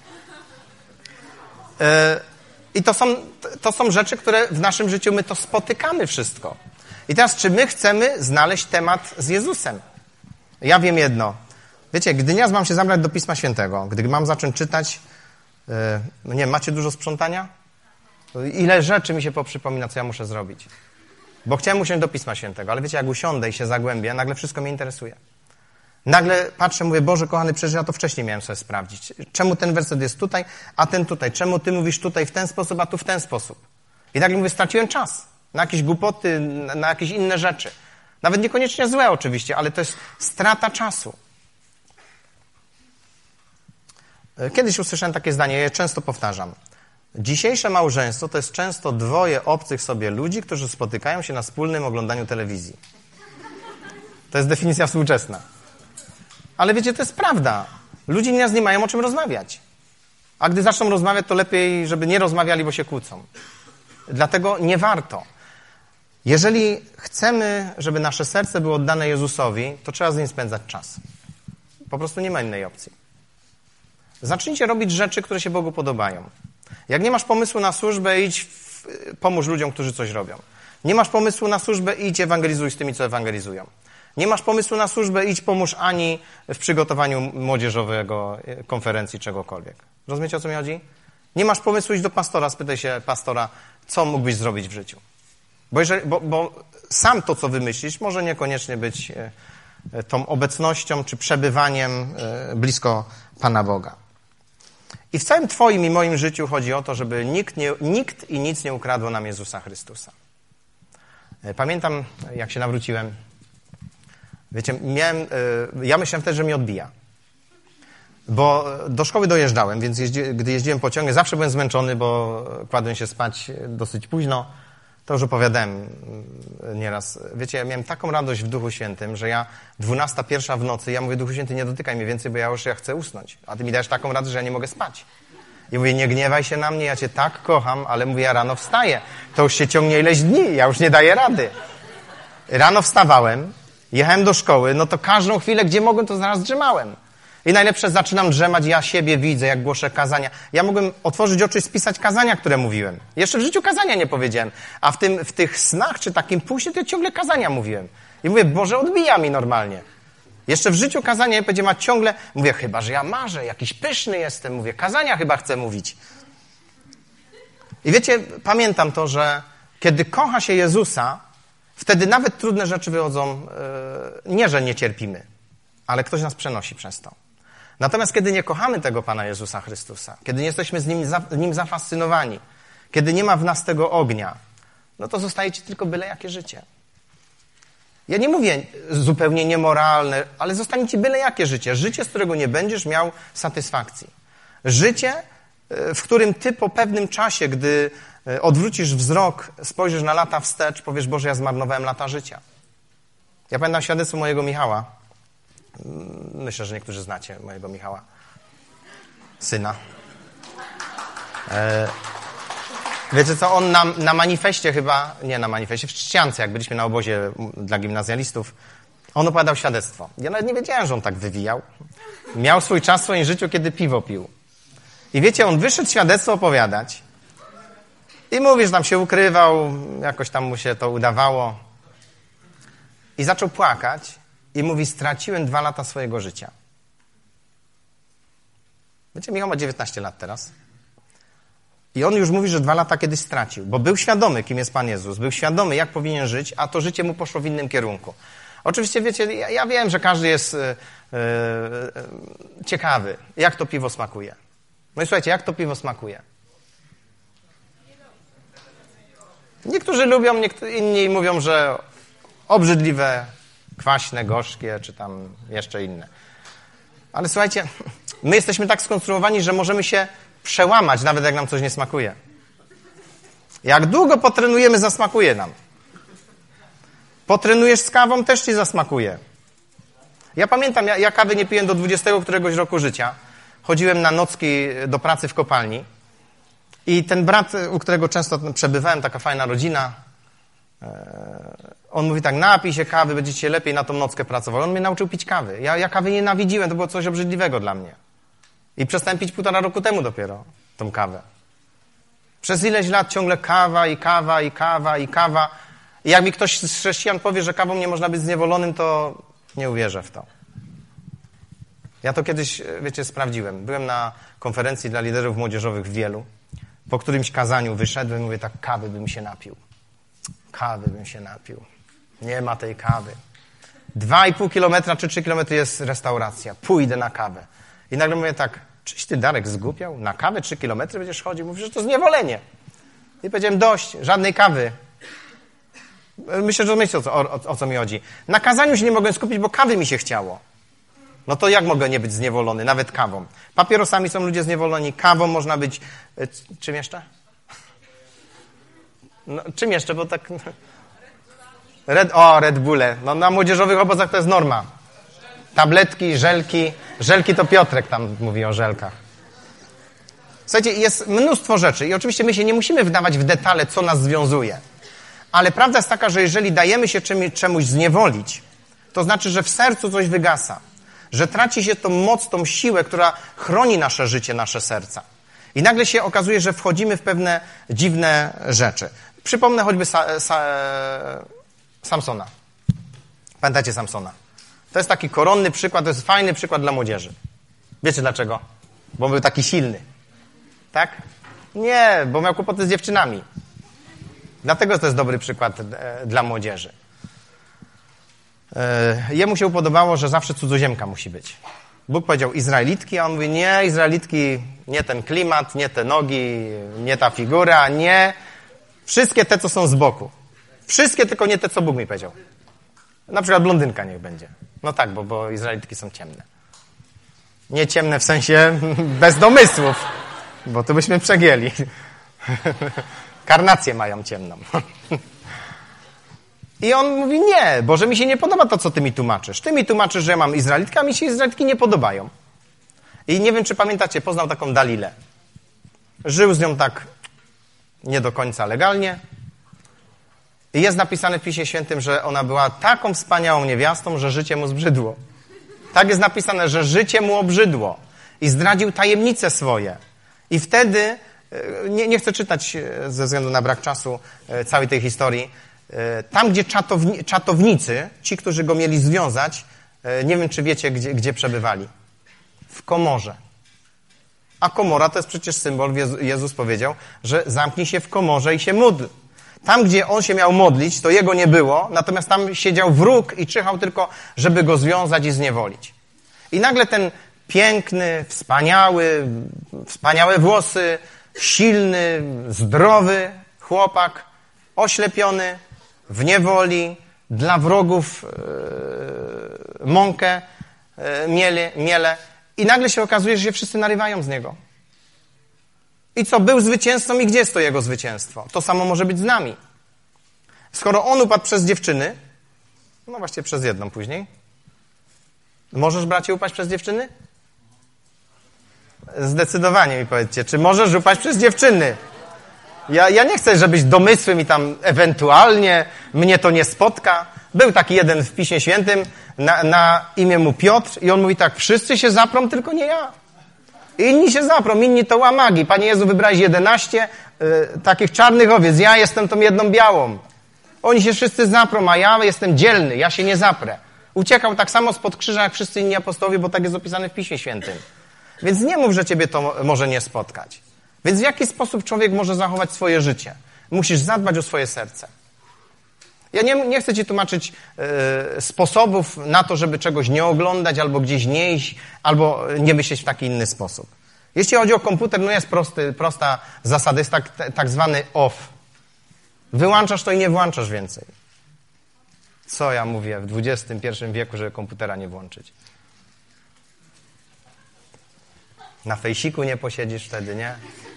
Yy, I to są, to są rzeczy, które w naszym życiu my to spotykamy wszystko. I teraz, czy my chcemy znaleźć temat z Jezusem? Ja wiem jedno. Wiecie, gdy ja mam się zabrać do Pisma Świętego, gdy mam zacząć czytać, yy, no nie wiem, macie dużo sprzątania? Ile rzeczy mi się poprzypomina, co ja muszę zrobić. Bo chciałem usiąść do Pisma Świętego, ale wiecie, jak usiądę i się zagłębię, nagle wszystko mnie interesuje. Nagle patrzę, mówię, Boże kochany, przecież ja to wcześniej miałem sobie sprawdzić. Czemu ten werset jest tutaj, a ten tutaj? Czemu ty mówisz tutaj w ten sposób, a tu w ten sposób? I nagle mówię, straciłem czas na jakieś głupoty, na jakieś inne rzeczy. Nawet niekoniecznie złe oczywiście, ale to jest strata czasu. Kiedyś usłyszałem takie zdanie, ja je często powtarzam. Dzisiejsze małżeństwo to jest często dwoje obcych sobie ludzi, którzy spotykają się na wspólnym oglądaniu telewizji. To jest definicja współczesna. Ale wiecie, to jest prawda. Ludzie nieraz nie mają o czym rozmawiać. A gdy zaczną rozmawiać, to lepiej, żeby nie rozmawiali, bo się kłócą. Dlatego nie warto. Jeżeli chcemy, żeby nasze serce było oddane Jezusowi, to trzeba z Nim spędzać czas. Po prostu nie ma innej opcji. Zacznijcie robić rzeczy, które się Bogu podobają. Jak nie masz pomysłu na służbę, idź, w, pomóż ludziom, którzy coś robią. Nie masz pomysłu na służbę, idź ewangelizuj z tymi, co ewangelizują. Nie masz pomysłu na służbę, idź pomóż Ani w przygotowaniu młodzieżowego, konferencji, czegokolwiek. Rozumiecie, o co mi chodzi? Nie masz pomysłu, idź do pastora, spytaj się pastora, co mógłbyś zrobić w życiu. Bo, jeżeli, bo, bo sam to, co wymyślisz, może niekoniecznie być tą obecnością czy przebywaniem blisko Pana Boga. I w całym twoim i moim życiu chodzi o to, żeby nikt, nie, nikt i nic nie ukradło nam Jezusa Chrystusa. Pamiętam, jak się nawróciłem, wiecie, miałem, ja myślałem wtedy, że mnie odbija. Bo do szkoły dojeżdżałem, więc jeździ, gdy jeździłem pociągiem, zawsze byłem zmęczony, bo kładłem się spać dosyć późno. To już opowiadałem nieraz. Wiecie, ja miałem taką radość w Duchu Świętym, że ja dwunasta, pierwsza w nocy, ja mówię, Duchu Święty, nie dotykaj mnie więcej, bo ja już ja chcę usnąć. A ty mi dajesz taką radość, że ja nie mogę spać. I mówię, nie gniewaj się na mnie, ja cię tak kocham, ale mówię, ja rano wstaję. To już się ciągnie ileś dni, ja już nie daję rady. Rano wstawałem, jechałem do szkoły, no to każdą chwilę, gdzie mogłem, to zaraz drzemałem. I najlepsze, zaczynam drzemać, ja siebie widzę, jak głoszę kazania. Ja mogłem otworzyć oczy i spisać kazania, które mówiłem. Jeszcze w życiu kazania nie powiedziałem. A w, tym, w tych snach, czy takim pójście, to ja ciągle kazania mówiłem. I mówię, Boże, odbija mi normalnie. Jeszcze w życiu kazania ja powiedziałem, a ciągle, mówię, chyba, że ja marzę, jakiś pyszny jestem, mówię, kazania chyba chcę mówić. I wiecie, pamiętam to, że kiedy kocha się Jezusa, wtedy nawet trudne rzeczy wychodzą, yy, nie, że nie cierpimy, ale ktoś nas przenosi przez to. Natomiast kiedy nie kochamy tego Pana Jezusa Chrystusa, kiedy nie jesteśmy z nim, za, nim zafascynowani, kiedy nie ma w nas tego ognia, no to zostaje ci tylko byle jakie życie. Ja nie mówię zupełnie niemoralne, ale zostanie ci byle jakie życie. Życie, z którego nie będziesz miał satysfakcji. Życie, w którym ty po pewnym czasie, gdy odwrócisz wzrok, spojrzysz na lata wstecz, powiesz, Boże, ja zmarnowałem lata życia. Ja pamiętam świadectwo mojego Michała. Myślę, że niektórzy znacie mojego Michała. Syna. E, wiecie co, on na, na manifestie chyba, nie na manifestie, w Trzciance, jak byliśmy na obozie dla gimnazjalistów, on opowiadał świadectwo. Ja nawet nie wiedziałem, że on tak wywijał. Miał swój czas w swoim życiu, kiedy piwo pił. I wiecie, on wyszedł świadectwo opowiadać i mówi, że tam się ukrywał, jakoś tam mu się to udawało. I zaczął płakać i mówi, straciłem dwa lata swojego życia. Wiecie, Michał ma dziewiętnaście lat teraz. I on już mówi, że dwa lata kiedyś stracił, bo był świadomy, kim jest Pan Jezus, był świadomy, jak powinien żyć, a to życie mu poszło w innym kierunku. Oczywiście, wiecie, ja, ja wiem, że każdy jest yy, yy, ciekawy, jak to piwo smakuje. No i słuchajcie, jak to piwo smakuje? Niektórzy lubią, niektórzy inni mówią, że obrzydliwe, kwaśne, gorzkie, czy tam jeszcze inne. Ale słuchajcie, my jesteśmy tak skonstruowani, że możemy się przełamać, nawet jak nam coś nie smakuje. Jak długo potrenujemy, zasmakuje nam. Potrenujesz z kawą, też ci zasmakuje. Ja pamiętam, ja, ja kawy nie piłem do dwudziestego któregoś roku życia. Chodziłem na nocki do pracy w kopalni i ten brat, u którego często przebywałem, taka fajna rodzina, on mówi tak, napij się kawy, będziecie lepiej na tą nockę pracowali. On mnie nauczył pić kawy. Ja, ja kawy nienawidziłem, to było coś obrzydliwego dla mnie. I przestałem pić półtora roku temu dopiero tą kawę. Przez ileś lat ciągle kawa i kawa i kawa i kawa. I jak mi ktoś z chrześcijan powie, że kawą nie można być zniewolonym, to nie uwierzę w to. Ja to kiedyś, wiecie, sprawdziłem. Byłem na konferencji dla liderów młodzieżowych w Wielu. Po którymś kazaniu wyszedłem i mówię tak, kawy bym się napił. Kawy bym się napił. Nie ma tej kawy. Dwa i pół kilometra czy trzy kilometry jest restauracja. Pójdę na kawę. I nagle mówię tak, czyś ty, Darek, zgłupiał? Na kawę trzy kilometry będziesz chodził? Mówisz, że to zniewolenie. I powiedziałem, dość, żadnej kawy. Myślę, że myślisz, o co, o, o co mi chodzi. Na kazaniu się nie mogłem skupić, bo kawy mi się chciało. No to jak mogę nie być zniewolony? Nawet kawą. Papierosami są ludzie zniewoleni, kawą można być... Czym jeszcze? No, czym jeszcze, bo tak... Red, o, Red Bulle. No, na młodzieżowych obozach to jest norma. Tabletki, żelki. Żelki to Piotrek tam mówi o żelkach. Słuchajcie, jest mnóstwo rzeczy i oczywiście my się nie musimy wdawać w detale, co nas związuje. Ale prawda jest taka, że jeżeli dajemy się czemuś zniewolić, to znaczy, że w sercu coś wygasa. Że traci się tą moc, tą siłę, która chroni nasze życie, nasze serca. I nagle się okazuje, że wchodzimy w pewne dziwne rzeczy. Przypomnę choćby Sa- Sa- Samsona. Pamiętacie Samsona? To jest taki koronny przykład, to jest fajny przykład dla młodzieży. Wiecie dlaczego? Bo był taki silny. Tak? Nie, bo miał kłopoty z dziewczynami. Dlatego to jest dobry przykład e, dla młodzieży. E, jemu się podobało, że zawsze cudzoziemka musi być. Bóg powiedział Izraelitki, a on mówi nie, Izraelitki, nie ten klimat, nie te nogi, nie ta figura, nie. Wszystkie te, co są z boku. Wszystkie, tylko nie te, co Bóg mi powiedział. Na przykład blondynka niech będzie. No tak, bo, bo Izraelitki są ciemne. Nie ciemne w sensie bez domysłów, bo to byśmy przegięli. Karnację mają ciemną. I on mówi, nie, Boże, mi się nie podoba to, co ty mi tłumaczysz. Ty mi tłumaczysz, że ja mam Izraelitkę, a mi się Izraelitki nie podobają. I nie wiem, czy pamiętacie, poznał taką Dalilę. Żył z nią tak nie do końca legalnie. I jest napisane w Piśmie Świętym, że ona była taką wspaniałą niewiastą, że życie mu zbrzydło. Tak jest napisane, że życie mu obrzydło. I zdradził tajemnice swoje. I wtedy, nie, nie chcę czytać ze względu na brak czasu całej tej historii, tam, gdzie czatowni, czatownicy, ci, którzy go mieli związać, nie wiem, czy wiecie, gdzie, gdzie przebywali. W komorze. A komora to jest przecież symbol, Jezus powiedział, że zamknij się w komorze i się módl. Tam, gdzie on się miał modlić, to jego nie było, natomiast tam siedział wróg i czyhał tylko, żeby go związać i zniewolić. I nagle ten piękny, wspaniały, wspaniałe włosy, silny, zdrowy chłopak, oślepiony, w niewoli, dla wrogów yy, mąkę, yy, miele, miele. I nagle się okazuje, że się wszyscy narywają z niego. I co, był zwycięzcą i gdzie jest to jego zwycięstwo? To samo może być z nami. Skoro on upadł przez dziewczyny, no właściwie przez jedną później. Możesz, bracie, upaść przez dziewczyny? Zdecydowanie mi powiedzcie, czy możesz upaść przez dziewczyny? Ja, ja nie chcę, żebyś domysły mi tam ewentualnie, mnie to nie spotka. Był taki jeden w Piśmie Świętym, na, na imię mu Piotr i on mówi tak, wszyscy się zaprą, tylko nie ja. Inni się zaprą, inni to łamagi. Panie Jezu, wybrałeś jedenaście y, takich czarnych owiec, ja jestem tą jedną białą. Oni się wszyscy zaprą, a ja jestem dzielny, ja się nie zaprę. Uciekał tak samo spod krzyża, jak wszyscy inni apostołowie, bo tak jest opisane w Piśmie Świętym. Więc nie mów, że ciebie to może nie spotkać. Więc w jaki sposób człowiek może zachować swoje życie? Musisz zadbać o swoje serce. Ja nie, nie chcę ci tłumaczyć y, sposobów na to, żeby czegoś nie oglądać, albo gdzieś nie iść, albo nie myśleć w taki inny sposób. Jeśli chodzi o komputer, no jest prosty, prosta zasada, jest tak, tak zwany off. Wyłączasz to i nie włączasz więcej. Co ja mówię w dwudziestym pierwszym wieku, żeby komputera nie włączyć? Na fejsiku nie posiedzisz wtedy, nie?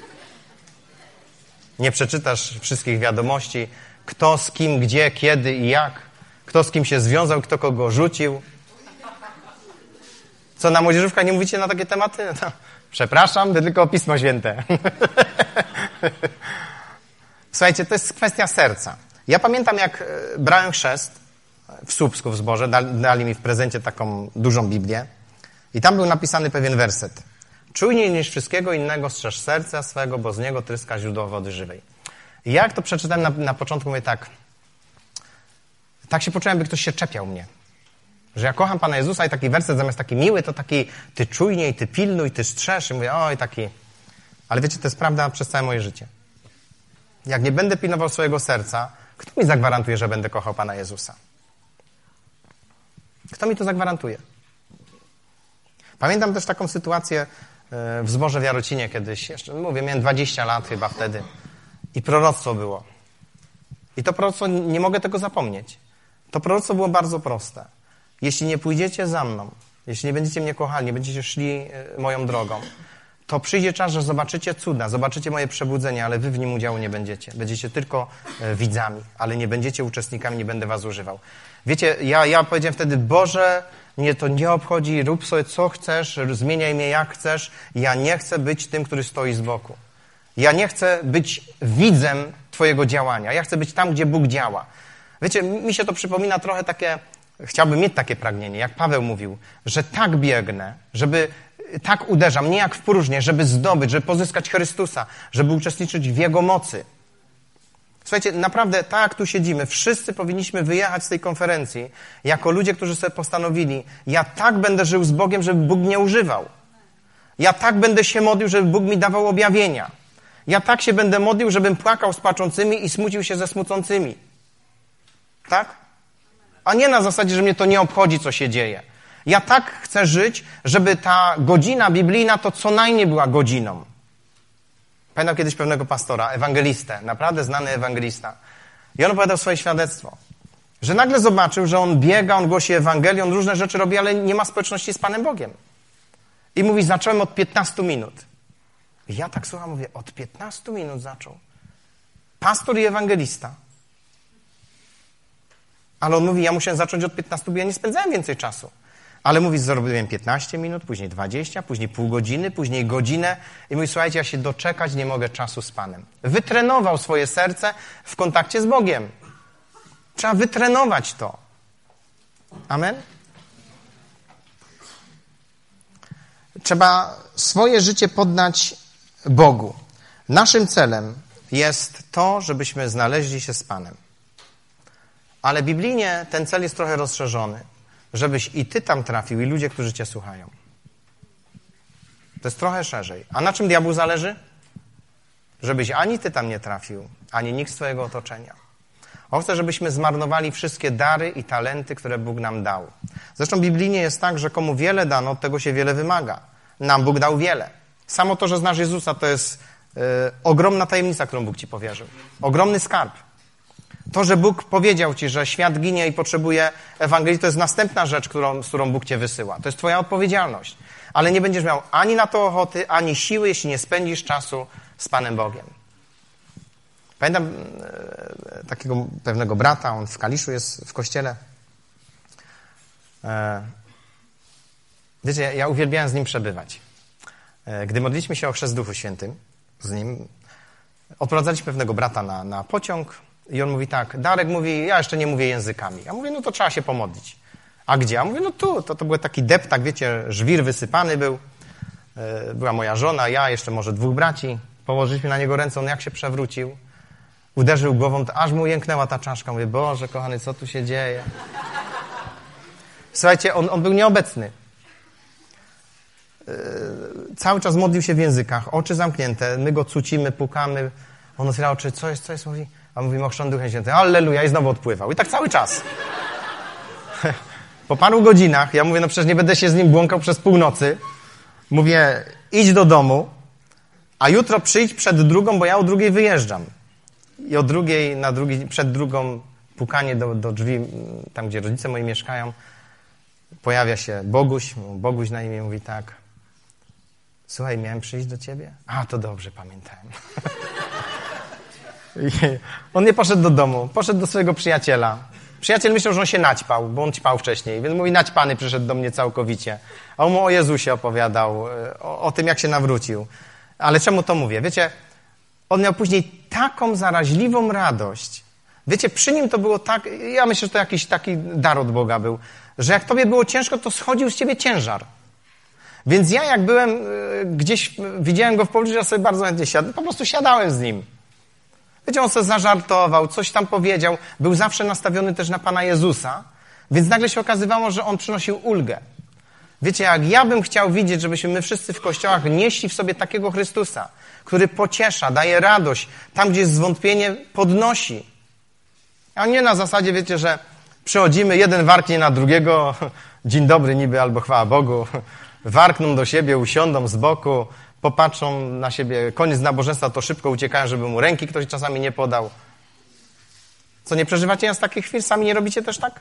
Nie przeczytasz wszystkich wiadomości, kto z kim, gdzie, kiedy i jak. Kto z kim się związał, kto kogo rzucił. Co, na młodzieżówkach nie mówicie na takie tematy? No, przepraszam, to tylko Pismo Święte. Słuchajcie, to jest kwestia serca. Ja pamiętam, jak brałem chrzest w Słupsku w zborze, dali mi w prezencie taką dużą Biblię i tam był napisany pewien werset. Czujniej niż wszystkiego innego strzeż serca swego, bo z niego tryska źródło wody żywej. I jak to przeczytałem na, na początku, mówię tak, tak się poczułem, by ktoś się czepiał mnie. Że ja kocham Pana Jezusa i taki werset zamiast taki miły, to taki ty czujniej, ty pilnuj, ty strzeż. I mówię, oj, taki. Ale wiecie, to jest prawda przez całe moje życie. Jak nie będę pilnował swojego serca, kto mi zagwarantuje, że będę kochał Pana Jezusa? Kto mi to zagwarantuje? Pamiętam też taką sytuację w zborze w Jarocinie kiedyś. Jeszcze, mówię, miałem dwadzieścia lat chyba wtedy. I proroctwo było. I to proroctwo, nie mogę tego zapomnieć. To proroctwo było bardzo proste. Jeśli nie pójdziecie za mną, jeśli nie będziecie mnie kochali, nie będziecie szli moją drogą, to przyjdzie czas, że zobaczycie cuda, zobaczycie moje przebudzenie, ale wy w nim udziału nie będziecie. Będziecie tylko widzami, ale nie będziecie uczestnikami, nie będę was używał. Wiecie, ja, ja powiedziałem wtedy, Boże, mnie to nie obchodzi, rób sobie co chcesz, zmieniaj mnie jak chcesz. Ja nie chcę być tym, który stoi z boku. Ja nie chcę być widzem twojego działania. Ja chcę być tam, gdzie Bóg działa. Wiecie, mi się to przypomina trochę takie, chciałbym mieć takie pragnienie, jak Paweł mówił, że tak biegnę, żeby tak uderzam, nie jak w próżnię, żeby zdobyć, żeby pozyskać Chrystusa, żeby uczestniczyć w Jego mocy. Słuchajcie, naprawdę tak jak tu siedzimy, wszyscy powinniśmy wyjechać z tej konferencji jako ludzie, którzy sobie postanowili, ja tak będę żył z Bogiem, żeby Bóg mnie używał. Ja tak będę się modlił, żeby Bóg mi dawał objawienia. Ja tak się będę modlił, żebym płakał z płaczącymi i smucił się ze smucącymi. Tak? A nie na zasadzie, że mnie to nie obchodzi, co się dzieje. Ja tak chcę żyć, żeby ta godzina biblijna to co najmniej była godziną. Pamiętam kiedyś pewnego pastora, ewangelistę, naprawdę znany ewangelista. I on opowiadał swoje świadectwo. Że nagle zobaczył, że on biega, on głosi Ewangelię, on różne rzeczy robi, ale nie ma społeczności z Panem Bogiem. I mówi, zacząłem od piętnastu minut. I ja tak słucham, mówię, od piętnastu minut zaczął. Pastor i ewangelista. Ale on mówi, ja musiałem zacząć od piętnastu, bo ja nie spędzałem więcej czasu. Ale mówi, zrobiłem piętnaście minut, później dwadzieścia, później pół godziny, później godzinę. I mówi, słuchajcie, ja się doczekać nie mogę czasu z Panem. Wytrenował swoje serce w kontakcie z Bogiem. Trzeba wytrenować to. Amen? Trzeba swoje życie poddać Bogu. Naszym celem jest to, żebyśmy znaleźli się z Panem. Ale biblijnie ten cel jest trochę rozszerzony. Żebyś i ty tam trafił, i ludzie, którzy cię słuchają. To jest trochę szerzej. A na czym diabłu zależy? Żebyś ani ty tam nie trafił, ani nikt z twojego otoczenia. On chce, żebyśmy zmarnowali wszystkie dary i talenty, które Bóg nam dał. Zresztą biblijnie jest tak, że komu wiele dano, od tego się wiele wymaga. Nam Bóg dał wiele. Samo to, że znasz Jezusa, to jest yy, ogromna tajemnica, którą Bóg ci powierzył. Ogromny skarb. To, że Bóg powiedział ci, że świat ginie i potrzebuje Ewangelii, to jest następna rzecz, którą, z którą Bóg cię wysyła. To jest twoja odpowiedzialność. Ale nie będziesz miał ani na to ochoty, ani siły, jeśli nie spędzisz czasu z Panem Bogiem. Pamiętam e, takiego pewnego brata, on w Kaliszu jest w kościele. E, wiecie, ja, ja uwielbiałem z nim przebywać. E, gdy modliliśmy się o chrzest w Duchu Świętym z nim, odprowadzaliśmy pewnego brata na, na pociąg i on mówi tak, Darek mówi, ja jeszcze nie mówię językami. Ja mówię, no to trzeba się pomodlić. A gdzie? Ja mówię, no tu, to, to był taki deptak, wiecie, żwir wysypany był. E, była moja żona, ja, jeszcze może dwóch braci. Położyliśmy na niego ręce, on jak się przewrócił. Uderzył głową, aż mu jęknęła ta czaszka. Mówię, Boże, kochany, co tu się dzieje? Słuchajcie, on, on był nieobecny. Yy, cały czas modlił się w językach, oczy zamknięte, my go cucimy, pukamy. On otwiera oczy, co jest, co jest? Mówi, a mówi, ochrzczony Duchem Świętym, alleluja, i znowu odpływał. I tak cały czas. Po paru godzinach, ja mówię, no przecież nie będę się z nim błąkał przez północy. Mówię, idź do domu, a jutro przyjdź przed drugą, bo ja o drugiej wyjeżdżam. I o drugiej, na drugi, przed drugą pukanie do, do drzwi, tam gdzie rodzice moi mieszkają, pojawia się Boguś, Boguś na imię mówi tak, słuchaj, miałem przyjść do ciebie? A, to dobrze, pamiętałem. I on nie poszedł do domu, poszedł do swojego przyjaciela. Przyjaciel myślał, że on się naćpał, bo on ćpał wcześniej, więc mówi, naćpany przyszedł do mnie całkowicie. A on mu o Jezusie opowiadał, o, o tym, jak się nawrócił. Ale czemu to mówię? Wiecie, on miał później taką zaraźliwą radość. Wiecie, przy nim to było tak, ja myślę, że to jakiś taki dar od Boga był, że jak tobie było ciężko, to schodził z ciebie ciężar. Więc ja jak byłem gdzieś, widziałem go w pobliżu, ja sobie bardzo chętnie siadłem, po prostu siadałem z nim. Wiecie, on sobie zażartował, coś tam powiedział, był zawsze nastawiony też na Pana Jezusa, więc nagle się okazywało, że on przynosił ulgę. Wiecie, jak ja bym chciał widzieć, żebyśmy my wszyscy w kościołach nieśli w sobie takiego Chrystusa, który pociesza, daje radość, tam gdzie jest zwątpienie, podnosi. A nie na zasadzie, wiecie, że przychodzimy, jeden warknie na drugiego, dzień dobry niby albo chwała Bogu, warkną do siebie, usiądą z boku, popatrzą na siebie, koniec nabożeństwa, to szybko uciekają, żeby mu ręki ktoś czasami nie podał. Co, nie przeżywacie z takich chwil? Sami nie robicie też tak?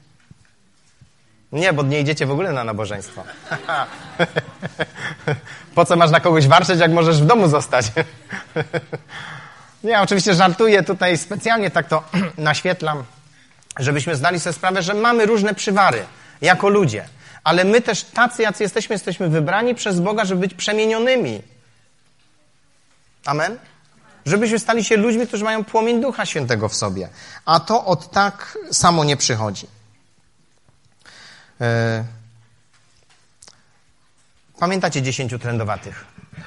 Nie, bo nie idziecie w ogóle na nabożeństwo. Po co masz na kogoś warczeć, jak możesz w domu zostać? Nie, oczywiście żartuję tutaj, specjalnie tak to naświetlam, żebyśmy zdali sobie sprawę, że mamy różne przywary jako ludzie. Ale my też tacy, jacy jesteśmy, jesteśmy wybrani przez Boga, żeby być przemienionymi. Amen? Żebyśmy stali się ludźmi, którzy mają płomień Ducha Świętego w sobie. A to od tak samo nie przychodzi. Pamiętacie dziesięciu trędowatych?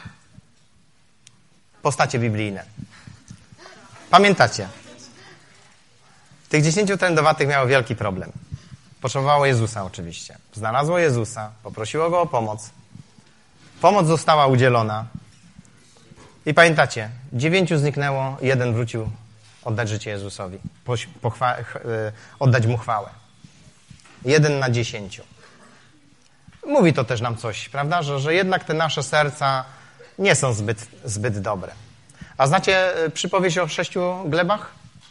Postacie biblijne. Pamiętacie? Tych dziesięciu trędowatych miało wielki problem. Potrzebowało Jezusa oczywiście. Znalazło Jezusa, poprosiło Go o pomoc. Pomoc została udzielona. I pamiętacie, dziewięciu zniknęło, jeden wrócił oddać życie Jezusowi. Pochwa- oddać Mu chwałę. Jeden na dziesięciu. Mówi to też nam coś, prawda? Że, że jednak te nasze serca nie są zbyt, zbyt dobre. A znacie przypowieść o sześciu glebach?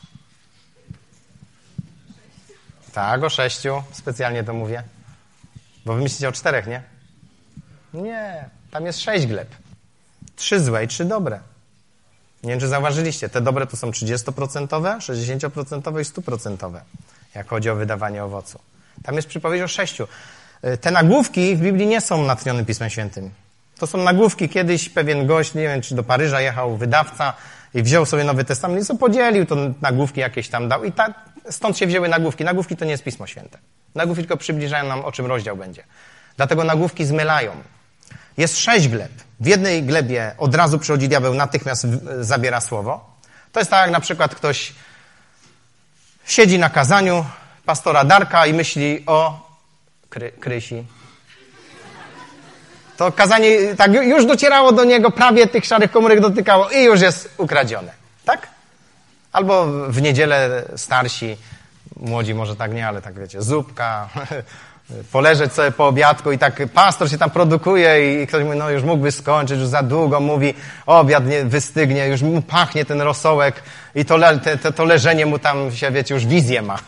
Tak, o sześciu. Specjalnie to mówię. Bo wy myślicie o czterech, nie? Nie, tam jest sześć gleb. Trzy złe i trzy dobre. Nie wiem, czy zauważyliście. Te dobre to są trzydziestoprocentowe, sześćdziesięcioprocentowe i stuprocentowe, jak chodzi o wydawanie owocu. Tam jest przypowieść o sześciu. Te nagłówki w Biblii nie są natchnione Pismem Świętym. To są nagłówki. Kiedyś pewien gość, nie wiem, czy do Paryża jechał wydawca i wziął sobie Nowy Testament i co podzielił, to nagłówki jakieś tam dał. I ta, stąd się wzięły nagłówki. Nagłówki to nie jest Pismo Święte. Nagłówki tylko przybliżają nam, o czym rozdział będzie. Dlatego nagłówki zmylają. Jest sześć gleb. W jednej glebie od razu przychodzi diabeł, natychmiast zabiera słowo. To jest tak, jak na przykład ktoś siedzi na kazaniu pastora Darka i myśli o kry, Krysi. To kazanie tak już docierało do niego, prawie tych szarych komórek dotykało i już jest ukradzione. Tak? Albo w niedzielę starsi, młodzi może tak nie, ale tak wiecie, zupka, poleżeć sobie po obiadku i tak pastor się tam produkuje i ktoś mówi, no już mógłby skończyć, już za długo mówi, obiad nie wystygnie, już mu pachnie ten rosołek i to, le, te, to leżenie mu tam się, wiecie, już wizję ma.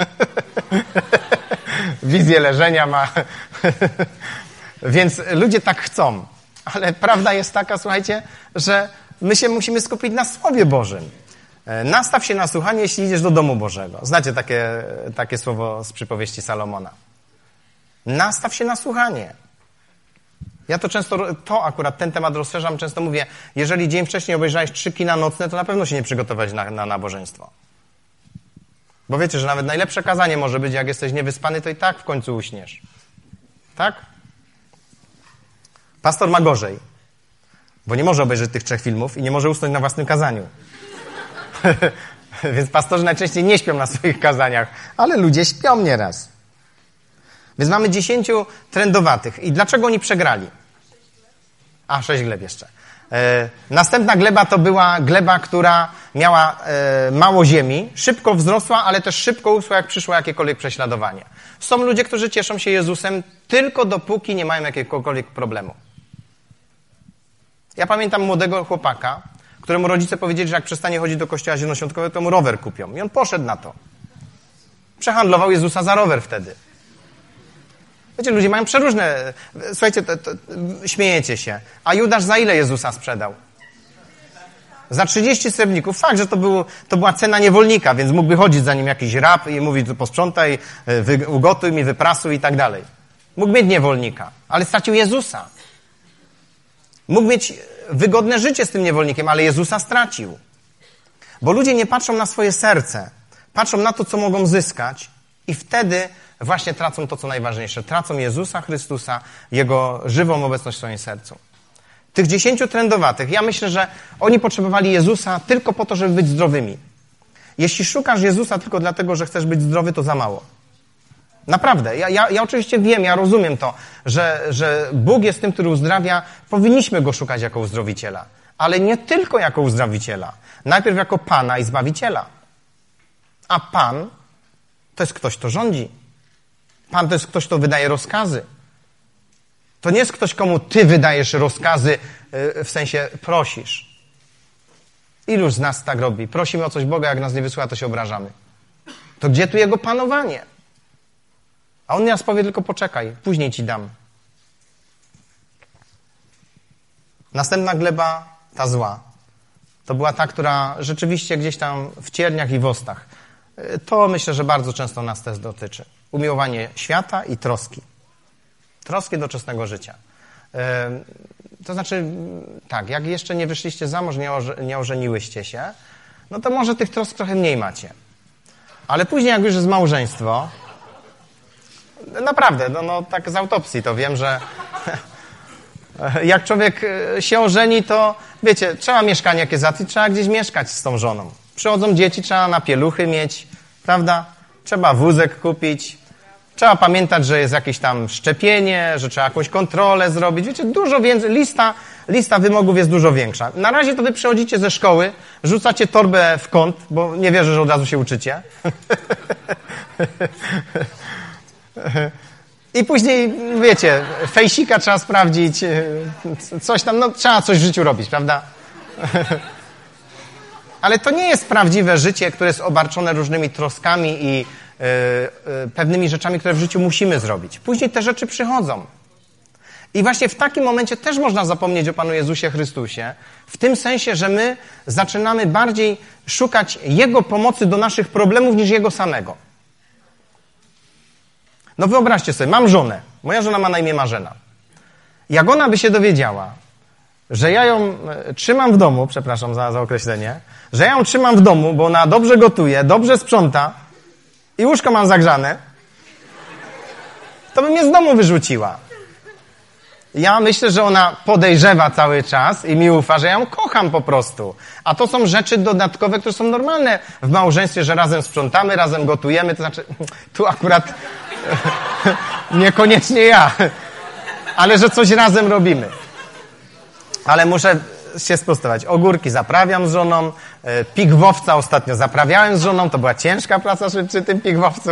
Wizję leżenia ma. Więc ludzie tak chcą. Ale prawda jest taka, słuchajcie, że My się musimy skupić na Słowie Bożym. Nastaw się na słuchanie, jeśli idziesz do domu Bożego. Znacie takie, takie słowo z przypowieści Salomona. Nastaw się na słuchanie. Ja to często, to akurat ten temat rozszerzam, często mówię, jeżeli dzień wcześniej obejrzałeś trzy kina nocne, to na pewno się nie przygotować na, na nabożeństwo. Bo wiecie, że nawet najlepsze kazanie może być, jak jesteś niewyspany, to i tak w końcu uśniesz. Tak? Pastor ma gorzej, bo nie może obejrzeć tych trzech filmów i nie może usnąć na własnym kazaniu. Więc pastorzy najczęściej nie śpią na swoich kazaniach, ale ludzie śpią nieraz. Więc mamy dziesięciu trędowatych. I dlaczego oni przegrali? A, sześć gleb jeszcze. E, następna gleba to była gleba, która miała e, mało ziemi, szybko wzrosła, ale też szybko usła, jak przyszło jakiekolwiek prześladowanie. Są ludzie, którzy cieszą się Jezusem tylko dopóki nie mają jakiegokolwiek problemu. Ja pamiętam młodego chłopaka, któremu rodzice powiedzieli, że jak przestanie chodzić do kościoła zielonoświątkowego, to mu rower kupią. I on poszedł na to. Przehandlował Jezusa za rower wtedy. Wiecie, ludzie mają przeróżne... Słuchajcie, to, to, śmiejecie się. A Judasz za ile Jezusa sprzedał? Za trzydzieści srebrników. Fakt, że to, był, to była cena niewolnika, więc mógłby chodzić za nim jakiś rab i mówić, posprzątaj, wy, ugotuj mi, wyprasuj i tak dalej. Mógł mieć niewolnika, ale stracił Jezusa. Mógł mieć wygodne życie z tym niewolnikiem, ale Jezusa stracił. Bo ludzie nie patrzą na swoje serce. Patrzą na to, co mogą zyskać i wtedy właśnie tracą to, co najważniejsze. Tracą Jezusa Chrystusa, Jego żywą obecność w swoim sercu. Tych dziesięciu trędowatych, ja myślę, że oni potrzebowali Jezusa tylko po to, żeby być zdrowymi. Jeśli szukasz Jezusa tylko dlatego, że chcesz być zdrowy, to za mało. Naprawdę. Ja, ja, ja oczywiście wiem, ja rozumiem to, że, że Bóg jest tym, który uzdrawia. Powinniśmy Go szukać jako uzdrowiciela. Ale nie tylko jako uzdrowiciela. Najpierw jako Pana i Zbawiciela. A Pan to jest ktoś, kto rządzi. Pan to jest ktoś, kto wydaje rozkazy. To nie jest ktoś, komu ty wydajesz rozkazy, w sensie prosisz. Iluż z nas tak robi? Prosimy o coś Boga, jak nas nie wysłucha, to się obrażamy. To gdzie tu Jego panowanie? A On nas powie tylko poczekaj, później ci dam. Następna gleba, ta zła. To była ta, która rzeczywiście gdzieś tam w cierniach i wostach. To myślę, że bardzo często nas też dotyczy. Umiłowanie świata i troski. Troski doczesnego życia. To znaczy, tak, jak jeszcze nie wyszliście za mąż, nie, oże, nie ożeniłyście się, no to może tych trosk trochę mniej macie. Ale później, jak już jest małżeństwo, naprawdę, no, no tak z autopsji to wiem, że jak człowiek się ożeni, to wiecie, trzeba mieszkanie jakieś załatwić, trzeba gdzieś mieszkać z tą żoną. Przychodzą dzieci, trzeba na pieluchy mieć, prawda? Trzeba wózek kupić. Trzeba pamiętać, że jest jakieś tam szczepienie, że trzeba jakąś kontrolę zrobić. Wiecie, dużo więcej, lista, lista wymogów jest dużo większa. Na razie to wy przychodzicie ze szkoły, rzucacie torbę w kąt, bo nie wierzę, że od razu się uczycie. I później, wiecie, fejsika trzeba sprawdzić, coś tam, no trzeba coś w życiu robić, prawda? Ale to nie jest prawdziwe życie, które jest obarczone różnymi troskami i yy, yy, pewnymi rzeczami, które w życiu musimy zrobić. Później te rzeczy przychodzą. I właśnie w takim momencie też można zapomnieć o Panu Jezusie Chrystusie, w tym sensie, że my zaczynamy bardziej szukać Jego pomocy do naszych problemów niż Jego samego. No wyobraźcie sobie, mam żonę. Moja żona ma na imię Marzena. Jak ona by się dowiedziała, że ja ją trzymam w domu, przepraszam za, za określenie, że ja ją trzymam w domu, bo ona dobrze gotuje, dobrze sprząta i łóżko mam zagrzane, to by mnie z domu wyrzuciła. Ja myślę, że ona podejrzewa cały czas i mi ufa, że ja ją kocham po prostu. A to są rzeczy dodatkowe, które są normalne w małżeństwie, że razem sprzątamy, razem gotujemy, to znaczy tu akurat niekoniecznie ja, ale że coś razem robimy. Ale muszę się sprostować. Ogórki zaprawiam z żoną, pigwowca ostatnio zaprawiałem z żoną, to była ciężka praca przy tym pigwowcu.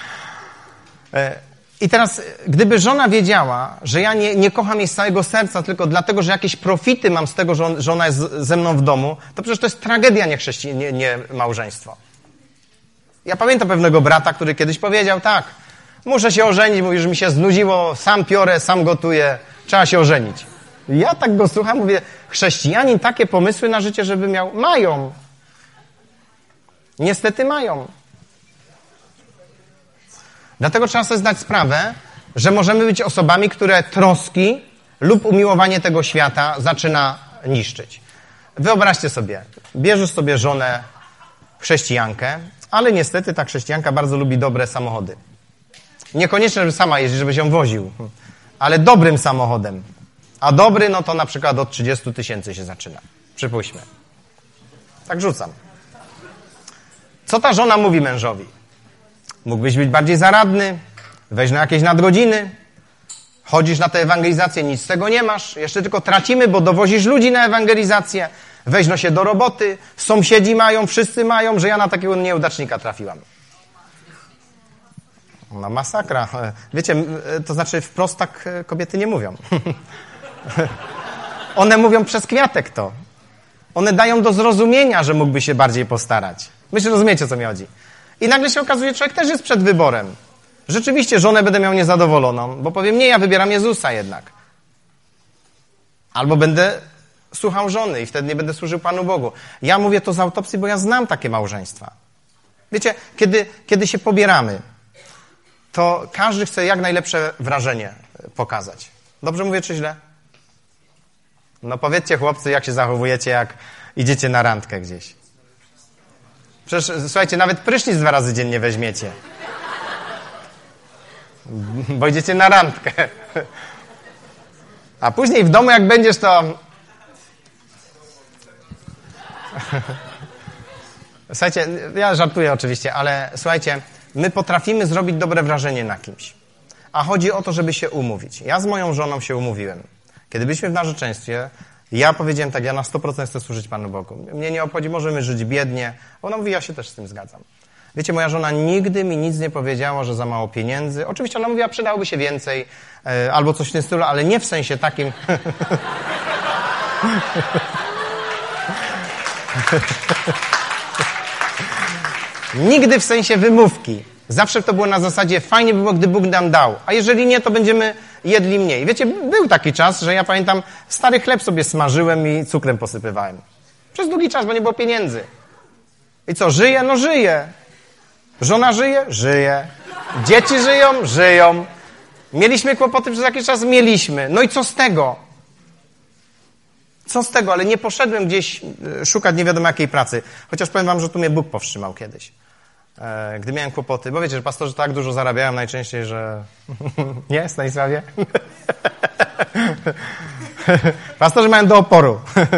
I teraz, gdyby żona wiedziała, że ja nie, nie kocham jej z całego serca, tylko dlatego, że jakieś profity mam z tego, że ona jest ze mną w domu, to przecież to jest tragedia, nie, chrześci- nie, nie małżeństwo. Ja pamiętam pewnego brata, który kiedyś powiedział, tak, muszę się ożenić, mówi, że mi się znudziło, sam piorę, sam gotuję, trzeba się ożenić. Ja tak go słucham, mówię, chrześcijanin takie pomysły na życie, żeby miał? Mają. Niestety mają. Dlatego trzeba sobie zdać sprawę, że możemy być osobami, które troski lub umiłowanie tego świata zaczyna niszczyć. Wyobraźcie sobie, bierzesz sobie żonę chrześcijankę, ale niestety ta chrześcijanka bardzo lubi dobre samochody. Niekoniecznie, żeby sama jeździć, żeby się woził, ale dobrym samochodem. A dobry, no to na przykład od trzydziestu tysięcy się zaczyna. Przypuśćmy. Tak rzucam. Co ta żona mówi mężowi? Mógłbyś być bardziej zaradny, weź na jakieś nadgodziny, chodzisz na tę ewangelizację, nic z tego nie masz, jeszcze tylko tracimy, bo dowozisz ludzi na ewangelizację, weź no się do roboty, sąsiedzi mają, wszyscy mają, że ja na takiego nieudacznika trafiłam. No masakra. Wiecie, to znaczy wprost tak kobiety nie mówią. One mówią przez kwiatek to. One dają do zrozumienia, że mógłby się bardziej postarać. Myślę, rozumiecie, o co mi chodzi. I nagle się okazuje, że człowiek też jest przed wyborem. Rzeczywiście żonę będę miał niezadowoloną, bo powiem, nie, ja wybieram Jezusa jednak. Albo będę słuchał żony i wtedy nie będę służył Panu Bogu. Ja mówię to z autopsji, bo ja znam takie małżeństwa. Wiecie, kiedy, kiedy się pobieramy, to każdy chce jak najlepsze wrażenie pokazać. Dobrze mówię, czy źle? No powiedzcie, chłopcy, jak się zachowujecie, jak idziecie na randkę gdzieś. Przecież, słuchajcie, nawet prysznic dwa razy dziennie weźmiecie. Bo idziecie na randkę. A później w domu, jak będziesz, to... Słuchajcie, ja żartuję oczywiście, ale słuchajcie, my potrafimy zrobić dobre wrażenie na kimś. A chodzi o to, żeby się umówić. Ja z moją żoną się umówiłem. Kiedy byliśmy w narzeczeństwie, ja powiedziałem tak, ja na sto procent chcę służyć Panu Bogu. Mnie nie obchodzi, możemy żyć biednie. Ona mówi, ja się też z tym zgadzam. Wiecie, moja żona nigdy mi nic nie powiedziała, że za mało pieniędzy. Oczywiście ona mówiła, przydałoby się więcej, e, albo coś w tym stylu, ale nie w sensie takim... Nigdy w sensie wymówki. Zawsze to było na zasadzie, fajnie by było, gdy Bóg nam dał. A jeżeli nie, to będziemy jedli mniej. Wiecie, był taki czas, że ja pamiętam, stary chleb sobie smażyłem i cukrem posypywałem. Przez długi czas, bo nie było pieniędzy. I co, żyje? No żyje. Żona żyje? Żyje. Dzieci żyją? Żyją. Mieliśmy kłopoty przez jakiś czas? Mieliśmy. No i co z tego? Co z tego? Ale nie poszedłem gdzieś szukać nie wiadomo jakiej pracy. Chociaż powiem wam, że tu mnie Bóg powstrzymał kiedyś. Gdy miałem kłopoty. Bo wiecie, że pastorzy tak dużo zarabiają najczęściej, że... Nie, Stanisławie? Pastorzy mają do oporu.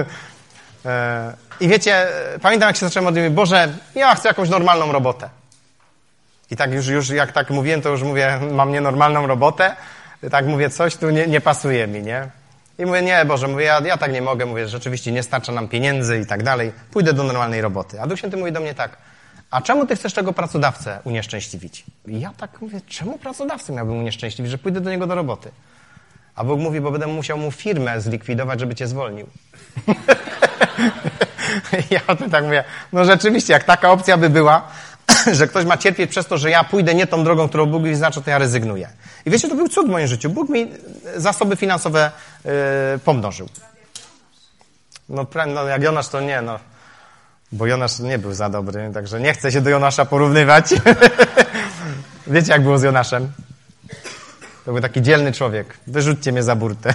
I wiecie, pamiętam jak się zacząłem modlić, Boże, ja chcę jakąś normalną robotę. I tak już, już jak tak mówiłem, to już mówię, mam nienormalną robotę. Tak mówię, coś tu nie, nie pasuje mi, nie? I mówię, nie, Boże, mówię, ja, ja tak nie mogę, mówię, rzeczywiście nie starcza nam pieniędzy i tak dalej. Pójdę do normalnej roboty. A Duch Święty mówi do mnie tak, a czemu ty chcesz tego pracodawcę unieszczęśliwić? I ja tak mówię, czemu pracodawcę miałbym unieszczęśliwić, że pójdę do niego do roboty? A Bóg mówi, bo będę musiał mu firmę zlikwidować, żeby cię zwolnił. Ja o tym tak mówię, no rzeczywiście, jak taka opcja by była, że ktoś ma cierpieć przez to, że ja pójdę nie tą drogą, którą Bóg mi wyznacza, to ja rezygnuję. I wiecie, to był cud w moim życiu. Bóg mi zasoby finansowe yy, pomnożył. No, no jak Jonasz to nie, no. Bo Jonasz nie był za dobry, także nie chcę się do Jonasza porównywać. Wiecie, jak było z Jonaszem? To był taki dzielny człowiek. Wyrzućcie mnie za burtę.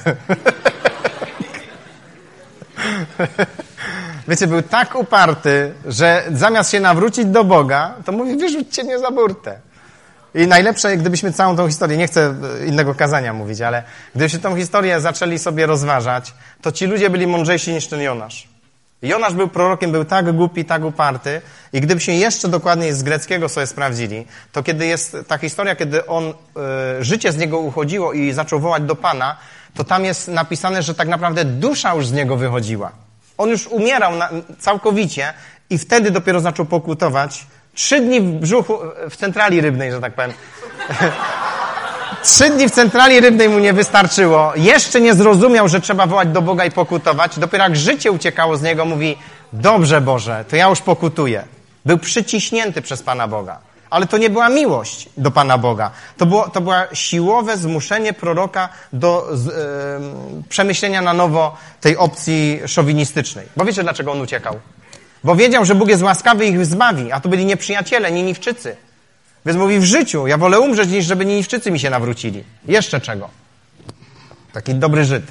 Wiecie, był tak uparty, że zamiast się nawrócić do Boga, to mówi, wyrzućcie mnie za burtę. I najlepsze, gdybyśmy całą tą historię, nie chcę innego kazania mówić, ale gdybyśmy tą historię zaczęli sobie rozważać, to ci ludzie byli mądrzejsi niż ten Jonasz. Jonasz był prorokiem, był tak głupi, tak uparty i gdybyśmy jeszcze dokładniej z greckiego sobie sprawdzili, to kiedy jest ta historia, kiedy on, y, życie z niego uchodziło i zaczął wołać do Pana, to tam jest napisane, że tak naprawdę dusza już z niego wychodziła. On już umierał na, całkowicie i wtedy dopiero zaczął pokutować. Trzy dni w brzuchu, w centrali rybnej, że tak powiem. Trzy dni w centrali rybnej mu nie wystarczyło. Jeszcze nie zrozumiał, że trzeba wołać do Boga i pokutować. Dopiero jak życie uciekało z niego, mówi, dobrze Boże, to ja już pokutuję. Był przyciśnięty przez Pana Boga. Ale to nie była miłość do Pana Boga. To było, to było siłowe zmuszenie proroka do z, yy, przemyślenia na nowo tej opcji szowinistycznej. Bo wiecie, dlaczego on uciekał? Bo wiedział, że Bóg jest łaskawy i ich zbawi, a to byli nieprzyjaciele, Niniwczycy. Więc mówi, w życiu ja wolę umrzeć, niż żeby Niniwczycy mi się nawrócili. Jeszcze czego? Taki dobry Żyd.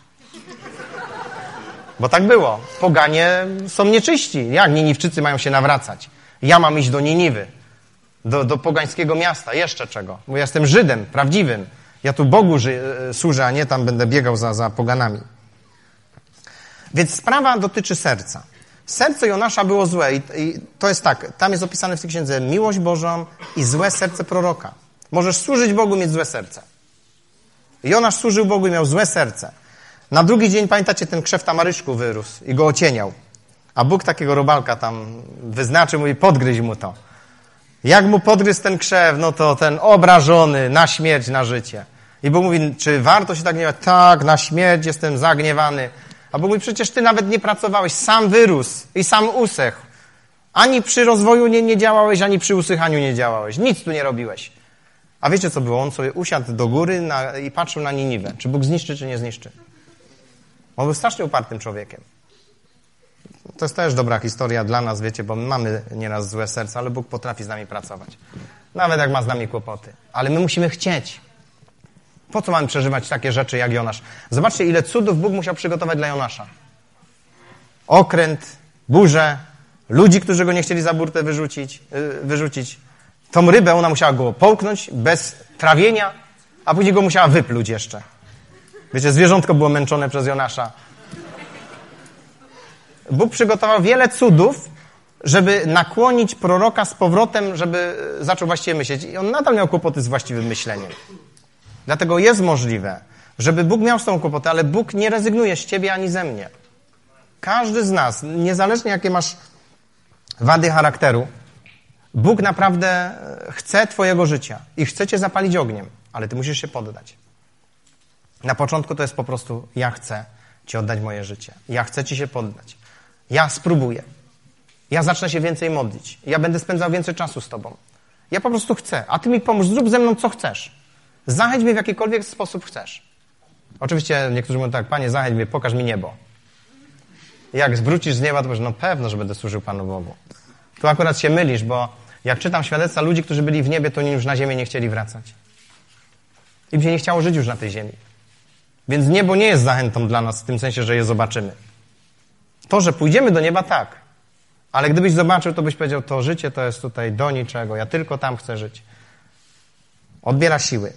Bo tak było. Poganie są nieczyści. Jak Niniwczycy mają się nawracać? Ja mam iść do Niniwy. Do, do pogańskiego miasta. Jeszcze czego? Bo ja jestem Żydem, prawdziwym. Ja tu Bogu ży, służę, a nie tam będę biegał za, za poganami. Więc sprawa dotyczy serca. Serce Jonasza było złe i, i to jest tak, tam jest opisane w tej księdze miłość Bożą i złe serce proroka. Możesz służyć Bogu, mieć złe serce. Jonasz służył Bogu i miał złe serce. Na drugi dzień, pamiętacie, ten krzew tamaryszku wyrósł i go ocieniał. A Bóg takiego robalka tam wyznaczył, mówi, podgryź mu to. Jak mu podgryzł ten krzew, no to ten obrażony na śmierć, na życie. I Bóg mówi, czy warto się tak gniewać? Tak, na śmierć jestem zagniewany. A Bóg mówi, przecież ty nawet nie pracowałeś, sam wyrósł i sam usechł. Ani przy rozwoju nie, nie działałeś, ani przy usychaniu nie działałeś. Nic tu nie robiłeś. A wiecie co było? On sobie usiadł do góry na, i patrzył na Niniwę. Czy Bóg zniszczy, czy nie zniszczy? On był strasznie upartym człowiekiem. To jest też dobra historia dla nas, wiecie, bo my mamy nieraz złe serce, ale Bóg potrafi z nami pracować. Nawet jak ma z nami kłopoty. Ale my musimy chcieć. Po co mamy przeżywać takie rzeczy jak Jonasz? Zobaczcie, ile cudów Bóg musiał przygotować dla Jonasza. Okręt, burzę, ludzi, którzy go nie chcieli za burtę wyrzucić, yy, wyrzucić. Tą rybę ona musiała go połknąć bez trawienia, a później go musiała wypluć jeszcze. Wiecie, zwierzątko było męczone przez Jonasza. Bóg przygotował wiele cudów, żeby nakłonić proroka z powrotem, żeby zaczął właściwie myśleć. I on nadal miał kłopoty z właściwym myśleniem. Dlatego jest możliwe, żeby Bóg miał z tą kłopoty, ale Bóg nie rezygnuje z ciebie ani ze mnie. Każdy z nas, niezależnie jakie masz wady charakteru, Bóg naprawdę chce twojego życia i chce cię zapalić ogniem, ale ty musisz się poddać. Na początku to jest po prostu ja chcę ci oddać moje życie. Ja chcę ci się poddać. Ja spróbuję. Ja zacznę się więcej modlić. Ja będę spędzał więcej czasu z tobą. Ja po prostu chcę, a ty mi pomóż, zrób ze mną co chcesz. Zachęć mnie w jakikolwiek sposób chcesz. Oczywiście niektórzy mówią tak, Panie, zachęć mnie, pokaż mi niebo. Jak zwrócisz z nieba, to powiesz, no pewno, że będę służył Panu Bogu. Tu akurat się mylisz, bo jak czytam świadectwa ludzi, którzy byli w niebie, to oni już na ziemię nie chcieli wracać. Im się nie chciało żyć już na tej ziemi. Więc niebo nie jest zachętą dla nas w tym sensie, że je zobaczymy. To, że pójdziemy do nieba, tak. Ale gdybyś zobaczył, to byś powiedział, to życie to jest tutaj do niczego. Ja tylko tam chcę żyć. Odbiera siły.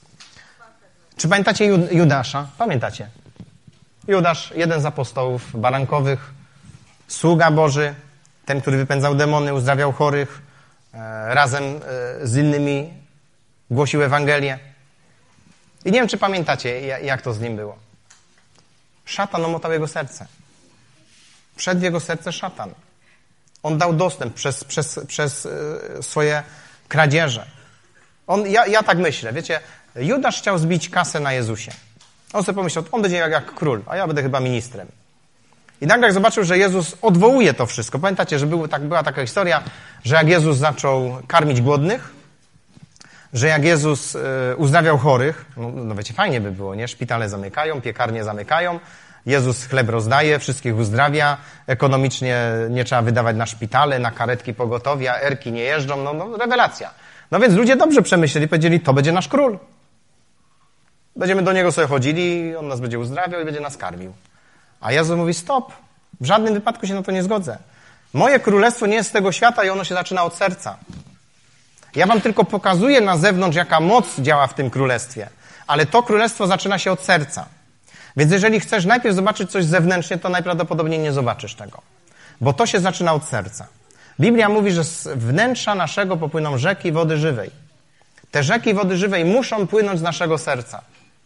Czy pamiętacie Judasza? Pamiętacie? Judasz, jeden z apostołów barankowych, sługa Boży, ten, który wypędzał demony, uzdrawiał chorych, e, razem e, z innymi głosił Ewangelię. I nie wiem, czy pamiętacie, jak to z nim było. Szatan omotał jego serce. Wszedł w jego serce szatan. On dał dostęp przez, przez, przez e, swoje kradzieże. On, ja, ja tak myślę, wiecie, Judasz chciał zbić kasę na Jezusie. On sobie pomyślał, on będzie jak, jak król, a ja będę chyba ministrem. I nagle jak zobaczył, że Jezus odwołuje to wszystko. Pamiętacie, że był, tak, była taka historia, że jak Jezus zaczął karmić głodnych, że jak Jezus y, uzdrawiał chorych, no, no wiecie, fajnie by było, nie? Szpitale zamykają, piekarnie zamykają, Jezus chleb rozdaje, wszystkich uzdrawia, ekonomicznie nie trzeba wydawać na szpitale, na karetki pogotowia, erki nie jeżdżą, no, no rewelacja. No więc ludzie dobrze przemyśleli, powiedzieli, to będzie nasz król. Będziemy do niego sobie chodzili, on nas będzie uzdrawiał i będzie nas karmił. A Jezus mówi, stop, w żadnym wypadku się na to nie zgodzę. Moje królestwo nie jest z tego świata i ono się zaczyna od serca. Ja wam tylko pokazuję na zewnątrz, jaka moc działa w tym królestwie. Ale to królestwo zaczyna się od serca. Więc jeżeli chcesz najpierw zobaczyć coś zewnętrznie, to najprawdopodobniej nie zobaczysz tego. Bo to się zaczyna od serca. Biblia mówi, że z wnętrza naszego popłyną rzeki wody żywej. Te rzeki wody żywej muszą płynąć z naszego serca.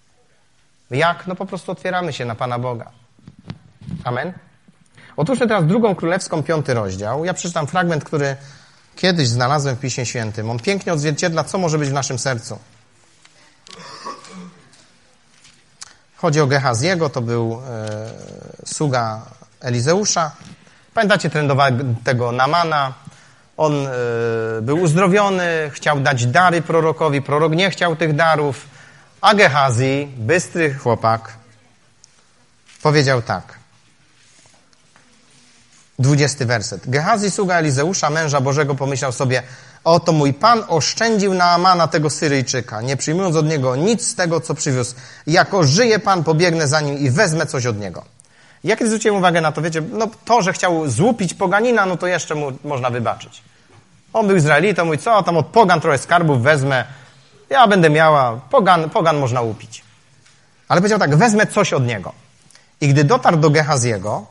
Jak? No po prostu otwieramy się na Pana Boga. Amen? Otwórzmy teraz drugą królewską, piąty rozdział. Ja przeczytam fragment, który kiedyś znalazłem w Piśmie Świętym. On pięknie odzwierciedla, co może być w naszym sercu. Chodzi o Gehaziego, to był e, sługa Elizeusza. Pamiętacie trendowego Namana? On y, był uzdrowiony, chciał dać dary prorokowi, prorok nie chciał tych darów, a Gehazi, bystry chłopak, powiedział tak. Dwudziesty werset. Gehazi, sługa Elizeusza, męża Bożego, pomyślał sobie, oto mój Pan oszczędził Naamana, tego Syryjczyka, nie przyjmując od niego nic z tego, co przywiózł. Jako żyje Pan, pobiegnę za nim i wezmę coś od niego. Jak zwróciłem uwagę na to, wiecie, no to, że chciał złupić poganina, no to jeszcze mu można wybaczyć. On był Izraelitą, mówi, co tam od pogan trochę skarbów wezmę, ja będę miała, pogan, pogan można łupić. Ale powiedział tak, wezmę coś od niego. I gdy dotarł do Gehaziego,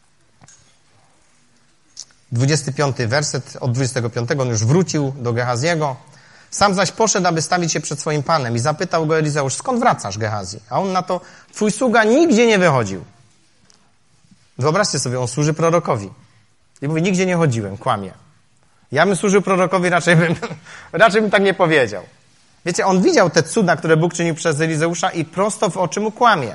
dwudziesty piąty werset, od dwudziestego piątego on już wrócił do Gehaziego. Sam zaś poszedł, aby stawić się przed swoim panem i zapytał go Elizeusz, skąd wracasz, Gehazi? A on na to, twój sługa nigdzie nie wychodził. Wyobraźcie sobie, on służy prorokowi. I mówi, nigdzie nie chodziłem, kłamie. Ja bym służył prorokowi, raczej bym, raczej bym tak nie powiedział. Wiecie, on widział te cuda, które Bóg czynił przez Elizeusza i prosto w oczy mu kłamie.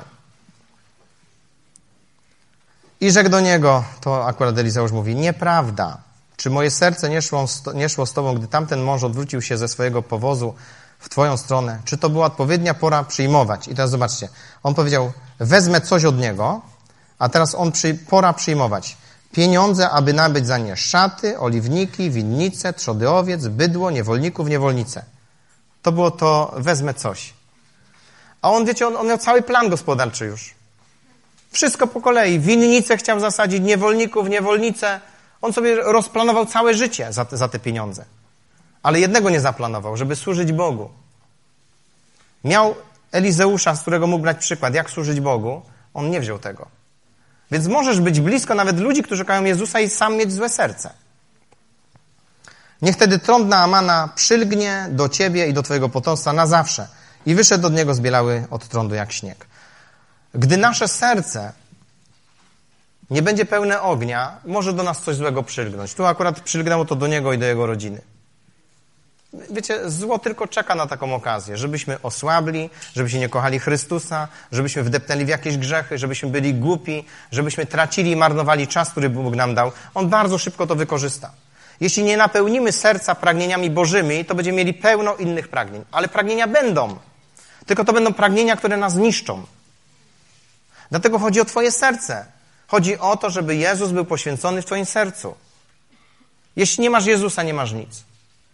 I rzekł do niego, to akurat Elizeusz mówi, nieprawda. Czy moje serce nie szło, nie szło z tobą, gdy tamten mąż odwrócił się ze swojego powozu w twoją stronę? Czy to była odpowiednia pora przyjmować? I teraz zobaczcie, on powiedział, wezmę coś od niego, a teraz on przy, pora przyjmować. Pieniądze, aby nabyć za nie szaty, oliwniki, winnice, trzody owiec, bydło, niewolników, niewolnice. To było to, wezmę coś. A on, wiecie, on, on miał cały plan gospodarczy już. Wszystko po kolei. Winnice chciał zasadzić, niewolników, niewolnice. On sobie rozplanował całe życie za te, za te pieniądze. Ale jednego nie zaplanował, żeby służyć Bogu. Miał Elizeusza, z którego mógł brać przykład, jak służyć Bogu. On nie wziął tego. Więc możesz być blisko nawet ludzi, którzy szukają Jezusa i sam mieć złe serce. Niech wtedy trąd Naamana przylgnie do ciebie i do twojego potomstwa na zawsze. I wyszedł od niego zbielały od trądu jak śnieg. Gdy nasze serce nie będzie pełne ognia, może do nas coś złego przylgnąć. Tu akurat przylgnęło to do niego i do jego rodziny. Wiecie, zło tylko czeka na taką okazję, żebyśmy osłabli, żebyśmy nie kochali Chrystusa, żebyśmy wdepnęli w jakieś grzechy, żebyśmy byli głupi, żebyśmy tracili i marnowali czas, który Bóg nam dał. On bardzo szybko to wykorzysta. Jeśli nie napełnimy serca pragnieniami Bożymi, to będziemy mieli pełno innych pragnień. Ale pragnienia będą. Tylko to będą pragnienia, które nas niszczą. Dlatego chodzi o twoje serce. Chodzi o to, żeby Jezus był poświęcony w twoim sercu. Jeśli nie masz Jezusa, nie masz nic.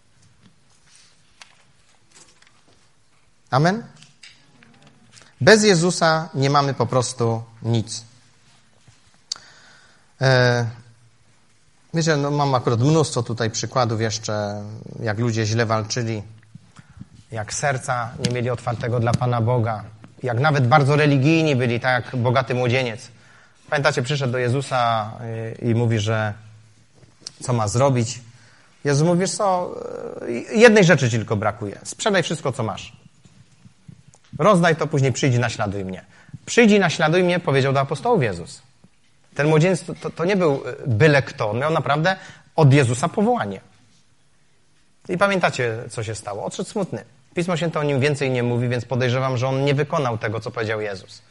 Amen? Bez Jezusa nie mamy po prostu nic. E, wiecie, no mam akurat mnóstwo tutaj przykładów jeszcze, jak ludzie źle walczyli, jak serca nie mieli otwartego dla Pana Boga, jak nawet bardzo religijni byli, tak jak bogaty młodzieniec. Pamiętacie, przyszedł do Jezusa i, i mówi, że co ma zrobić. Jezus mówi, wiesz co, jednej rzeczy ci tylko brakuje. Sprzedaj wszystko, co masz. Rozdaj to, później przyjdź i naśladuj mnie. Przyjdź i naśladuj mnie, powiedział do apostołów Jezus. Ten młodzieniec to, to, to nie był byle kto. On miał naprawdę od Jezusa powołanie. I pamiętacie, co się stało. Odszedł smutny. Pismo Święte o nim więcej nie mówi, więc podejrzewam, że on nie wykonał tego, co powiedział Jezus.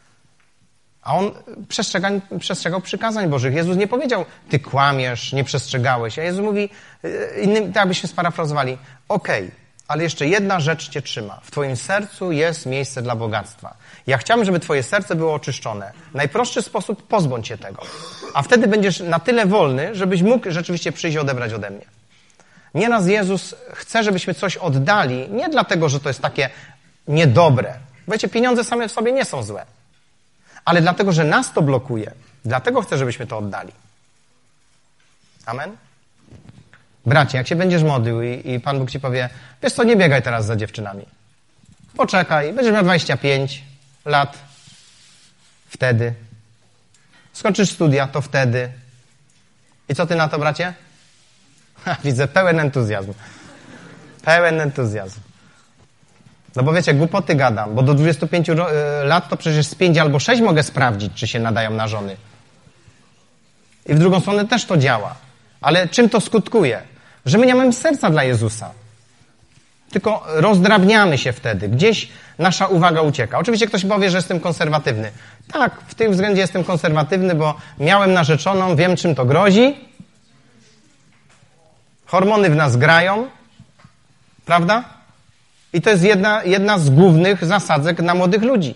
A on przestrzegał, przestrzegał przykazań Bożych. Jezus nie powiedział, ty kłamiesz, nie przestrzegałeś. A Jezus mówi, innym, tak byśmy sparafrazowali, okej, okay, ale jeszcze jedna rzecz cię trzyma. W twoim sercu jest miejsce dla bogactwa. Ja chciałbym, żeby twoje serce było oczyszczone. Najprostszy sposób, pozbądź się tego. A wtedy będziesz na tyle wolny, żebyś mógł rzeczywiście przyjść i odebrać ode mnie. Nieraz Jezus chce, żebyśmy coś oddali, nie dlatego, że to jest takie niedobre. Wiecie, pieniądze same w sobie nie są złe. Ale dlatego, że nas to blokuje. Dlatego chcę, żebyśmy to oddali. Amen? Bracie, jak się będziesz modlił i, i Pan Bóg ci powie, wiesz co, nie biegaj teraz za dziewczynami. Poczekaj, będziesz miał dwadzieścia pięć lat. Wtedy. Skończysz studia, to wtedy. I co ty na to, bracie? Ha, widzę pełen entuzjazm. Pełen entuzjazm. No bo wiecie, głupoty gadam, bo do dwudziestu pięciu lat to przecież z pięć albo sześć mogę sprawdzić, czy się nadają na żony. I w drugą stronę też to działa. Ale czym to skutkuje? Że my nie mamy serca dla Jezusa. Tylko rozdrabniamy się wtedy. Gdzieś nasza uwaga ucieka. Oczywiście ktoś powie, że jestem konserwatywny. Tak, w tym względzie jestem konserwatywny, bo miałem narzeczoną, wiem czym to grozi. Hormony w nas grają, prawda? I to jest jedna, jedna z głównych zasadzek na młodych ludzi.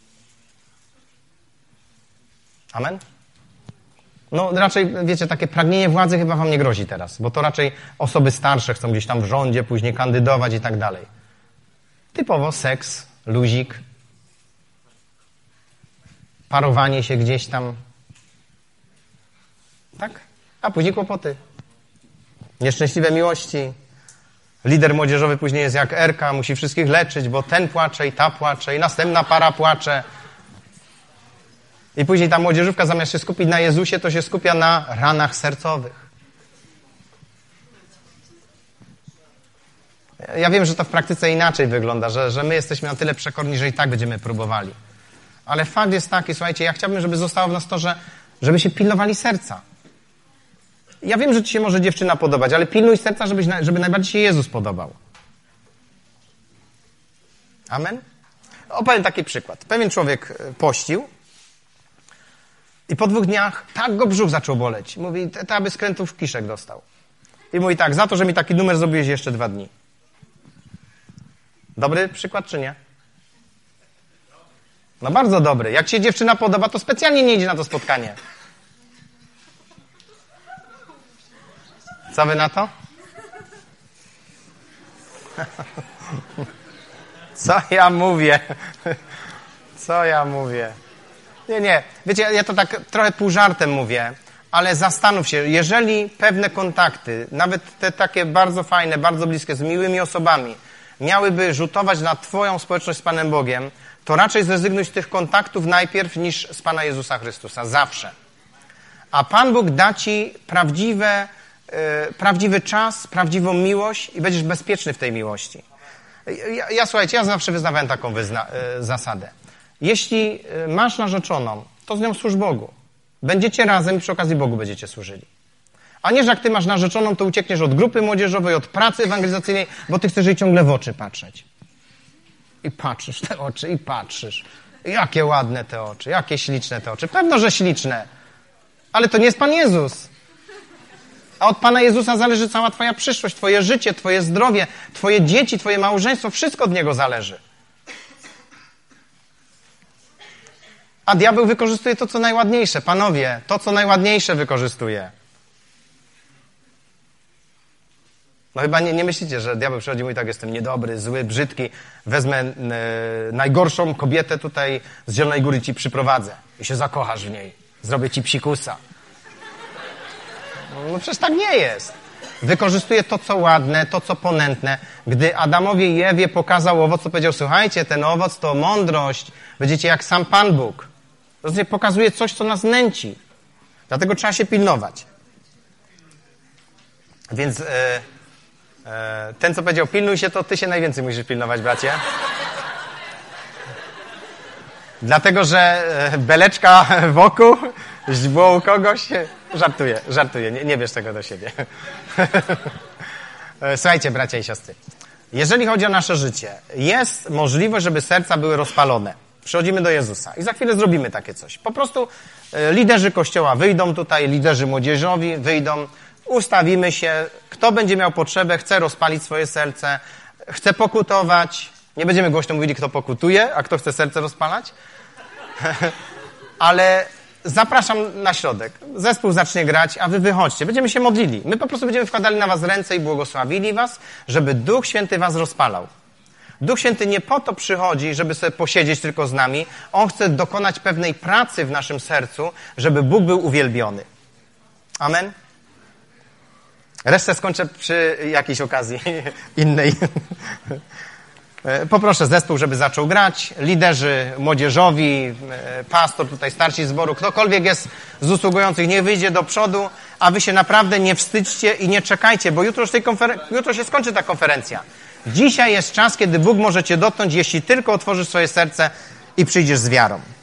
Amen? No raczej, wiecie, takie pragnienie władzy chyba wam nie grozi teraz, bo to raczej osoby starsze chcą gdzieś tam w rządzie, później kandydować i tak dalej. Typowo seks, luzik, parowanie się gdzieś tam. Tak? A później kłopoty. Nieszczęśliwe miłości. Lider młodzieżowy później jest jak Erka, musi wszystkich leczyć, bo ten płacze i ta płacze i następna para płacze. I później ta młodzieżówka zamiast się skupić na Jezusie, to się skupia na ranach sercowych. Ja wiem, że to w praktyce inaczej wygląda, że, że my jesteśmy na tyle przekorni, że i tak będziemy próbowali. Ale fakt jest taki, słuchajcie, ja chciałbym, żeby zostało w nas to, że żebyśmy pilnowali serca. Ja wiem, że ci się może dziewczyna podobać, ale pilnuj serca, żebyś, żeby najbardziej się Jezus podobał. Amen? Opowiem taki przykład. Pewien człowiek pościł i po dwóch dniach tak go brzuch zaczął boleć. Mówi, to aby skrętów kiszek dostał. I mówi tak, za to, że mi taki numer zrobiłeś jeszcze dwa dni. Dobry przykład, czy nie? No bardzo dobry. Jak ci się dziewczyna podoba, to specjalnie nie idzie na to spotkanie. Co wy na to? Co ja mówię? Co ja mówię? Nie, nie. Wiecie, ja to tak trochę pół żartem mówię, ale zastanów się, jeżeli pewne kontakty, nawet te takie bardzo fajne, bardzo bliskie, z miłymi osobami, miałyby rzutować na twoją społeczność z Panem Bogiem, to raczej zrezygnuj z tych kontaktów najpierw niż z Pana Jezusa Chrystusa. Zawsze. A Pan Bóg da ci prawdziwe, yy, prawdziwy czas, prawdziwą miłość i będziesz bezpieczny w tej miłości. Ja, ja słuchajcie, ja zawsze wyznawałem taką wyzna, yy, zasadę. Jeśli yy, masz narzeczoną, to z nią służ Bogu. Będziecie razem i przy okazji Bogu będziecie służyli. A nie, że jak ty masz narzeczoną, to uciekniesz od grupy młodzieżowej, od pracy ewangelizacyjnej, bo ty chcesz jej ciągle w oczy patrzeć. I patrzysz te oczy, i patrzysz. Jakie ładne te oczy, jakie śliczne te oczy. Pewno, że śliczne. Ale to nie jest Pan Jezus. A od Pana Jezusa zależy cała twoja przyszłość, twoje życie, twoje zdrowie, twoje dzieci, twoje małżeństwo. Wszystko od Niego zależy. A diabeł wykorzystuje to, co najładniejsze. Panowie, to, co najładniejsze wykorzystuje. No chyba nie, nie myślicie, że diabeł przychodzi i mówi tak, jestem niedobry, zły, brzydki, wezmę e, najgorszą kobietę tutaj z Zielonej Góry ci przyprowadzę i się zakochasz w niej. Zrobię ci psikusa. No przecież tak nie jest. Wykorzystuje to, co ładne, to, co ponętne. Gdy Adamowi i Ewie pokazał owoc, to powiedział, słuchajcie, ten owoc to mądrość. Będziecie jak sam Pan Bóg. To pokazuje coś, co nas nęci. Dlatego trzeba się pilnować. Więc... E, Ten, co powiedział, pilnuj się, to ty się najwięcej musisz pilnować, bracie. Dlatego, że beleczka wokół, źdźbło u kogoś. Żartuję, żartuję, nie, nie bierz tego do siebie. Słuchajcie, bracia i siostry. Jeżeli chodzi o nasze życie, jest możliwość, żeby serca były rozpalone. Przychodzimy do Jezusa i za chwilę zrobimy takie coś. Po prostu liderzy Kościoła wyjdą tutaj, liderzy młodzieżowi wyjdą, ustawimy się, kto będzie miał potrzebę, chce rozpalić swoje serce, chce pokutować. Nie będziemy głośno mówili, kto pokutuje, a kto chce serce rozpalać. Ale zapraszam na środek. Zespół zacznie grać, a wy wychodźcie. Będziemy się modlili. My po prostu będziemy wkładali na was ręce i błogosławili was, żeby Duch Święty was rozpalał. Duch Święty nie po to przychodzi, żeby sobie posiedzieć tylko z nami. On chce dokonać pewnej pracy w naszym sercu, żeby Bóg był uwielbiony. Amen? Resztę skończę przy jakiejś okazji innej. Poproszę zespół, żeby zaczął grać. Liderzy młodzieżowi, pastor, tutaj starsi zboru, ktokolwiek jest z usługujących, niech wyjdzie do przodu, a wy się naprawdę nie wstydźcie i nie czekajcie, bo jutro, tej konfer- jutro się skończy ta konferencja. Dzisiaj jest czas, kiedy Bóg może cię dotknąć, jeśli tylko otworzysz swoje serce i przyjdziesz z wiarą.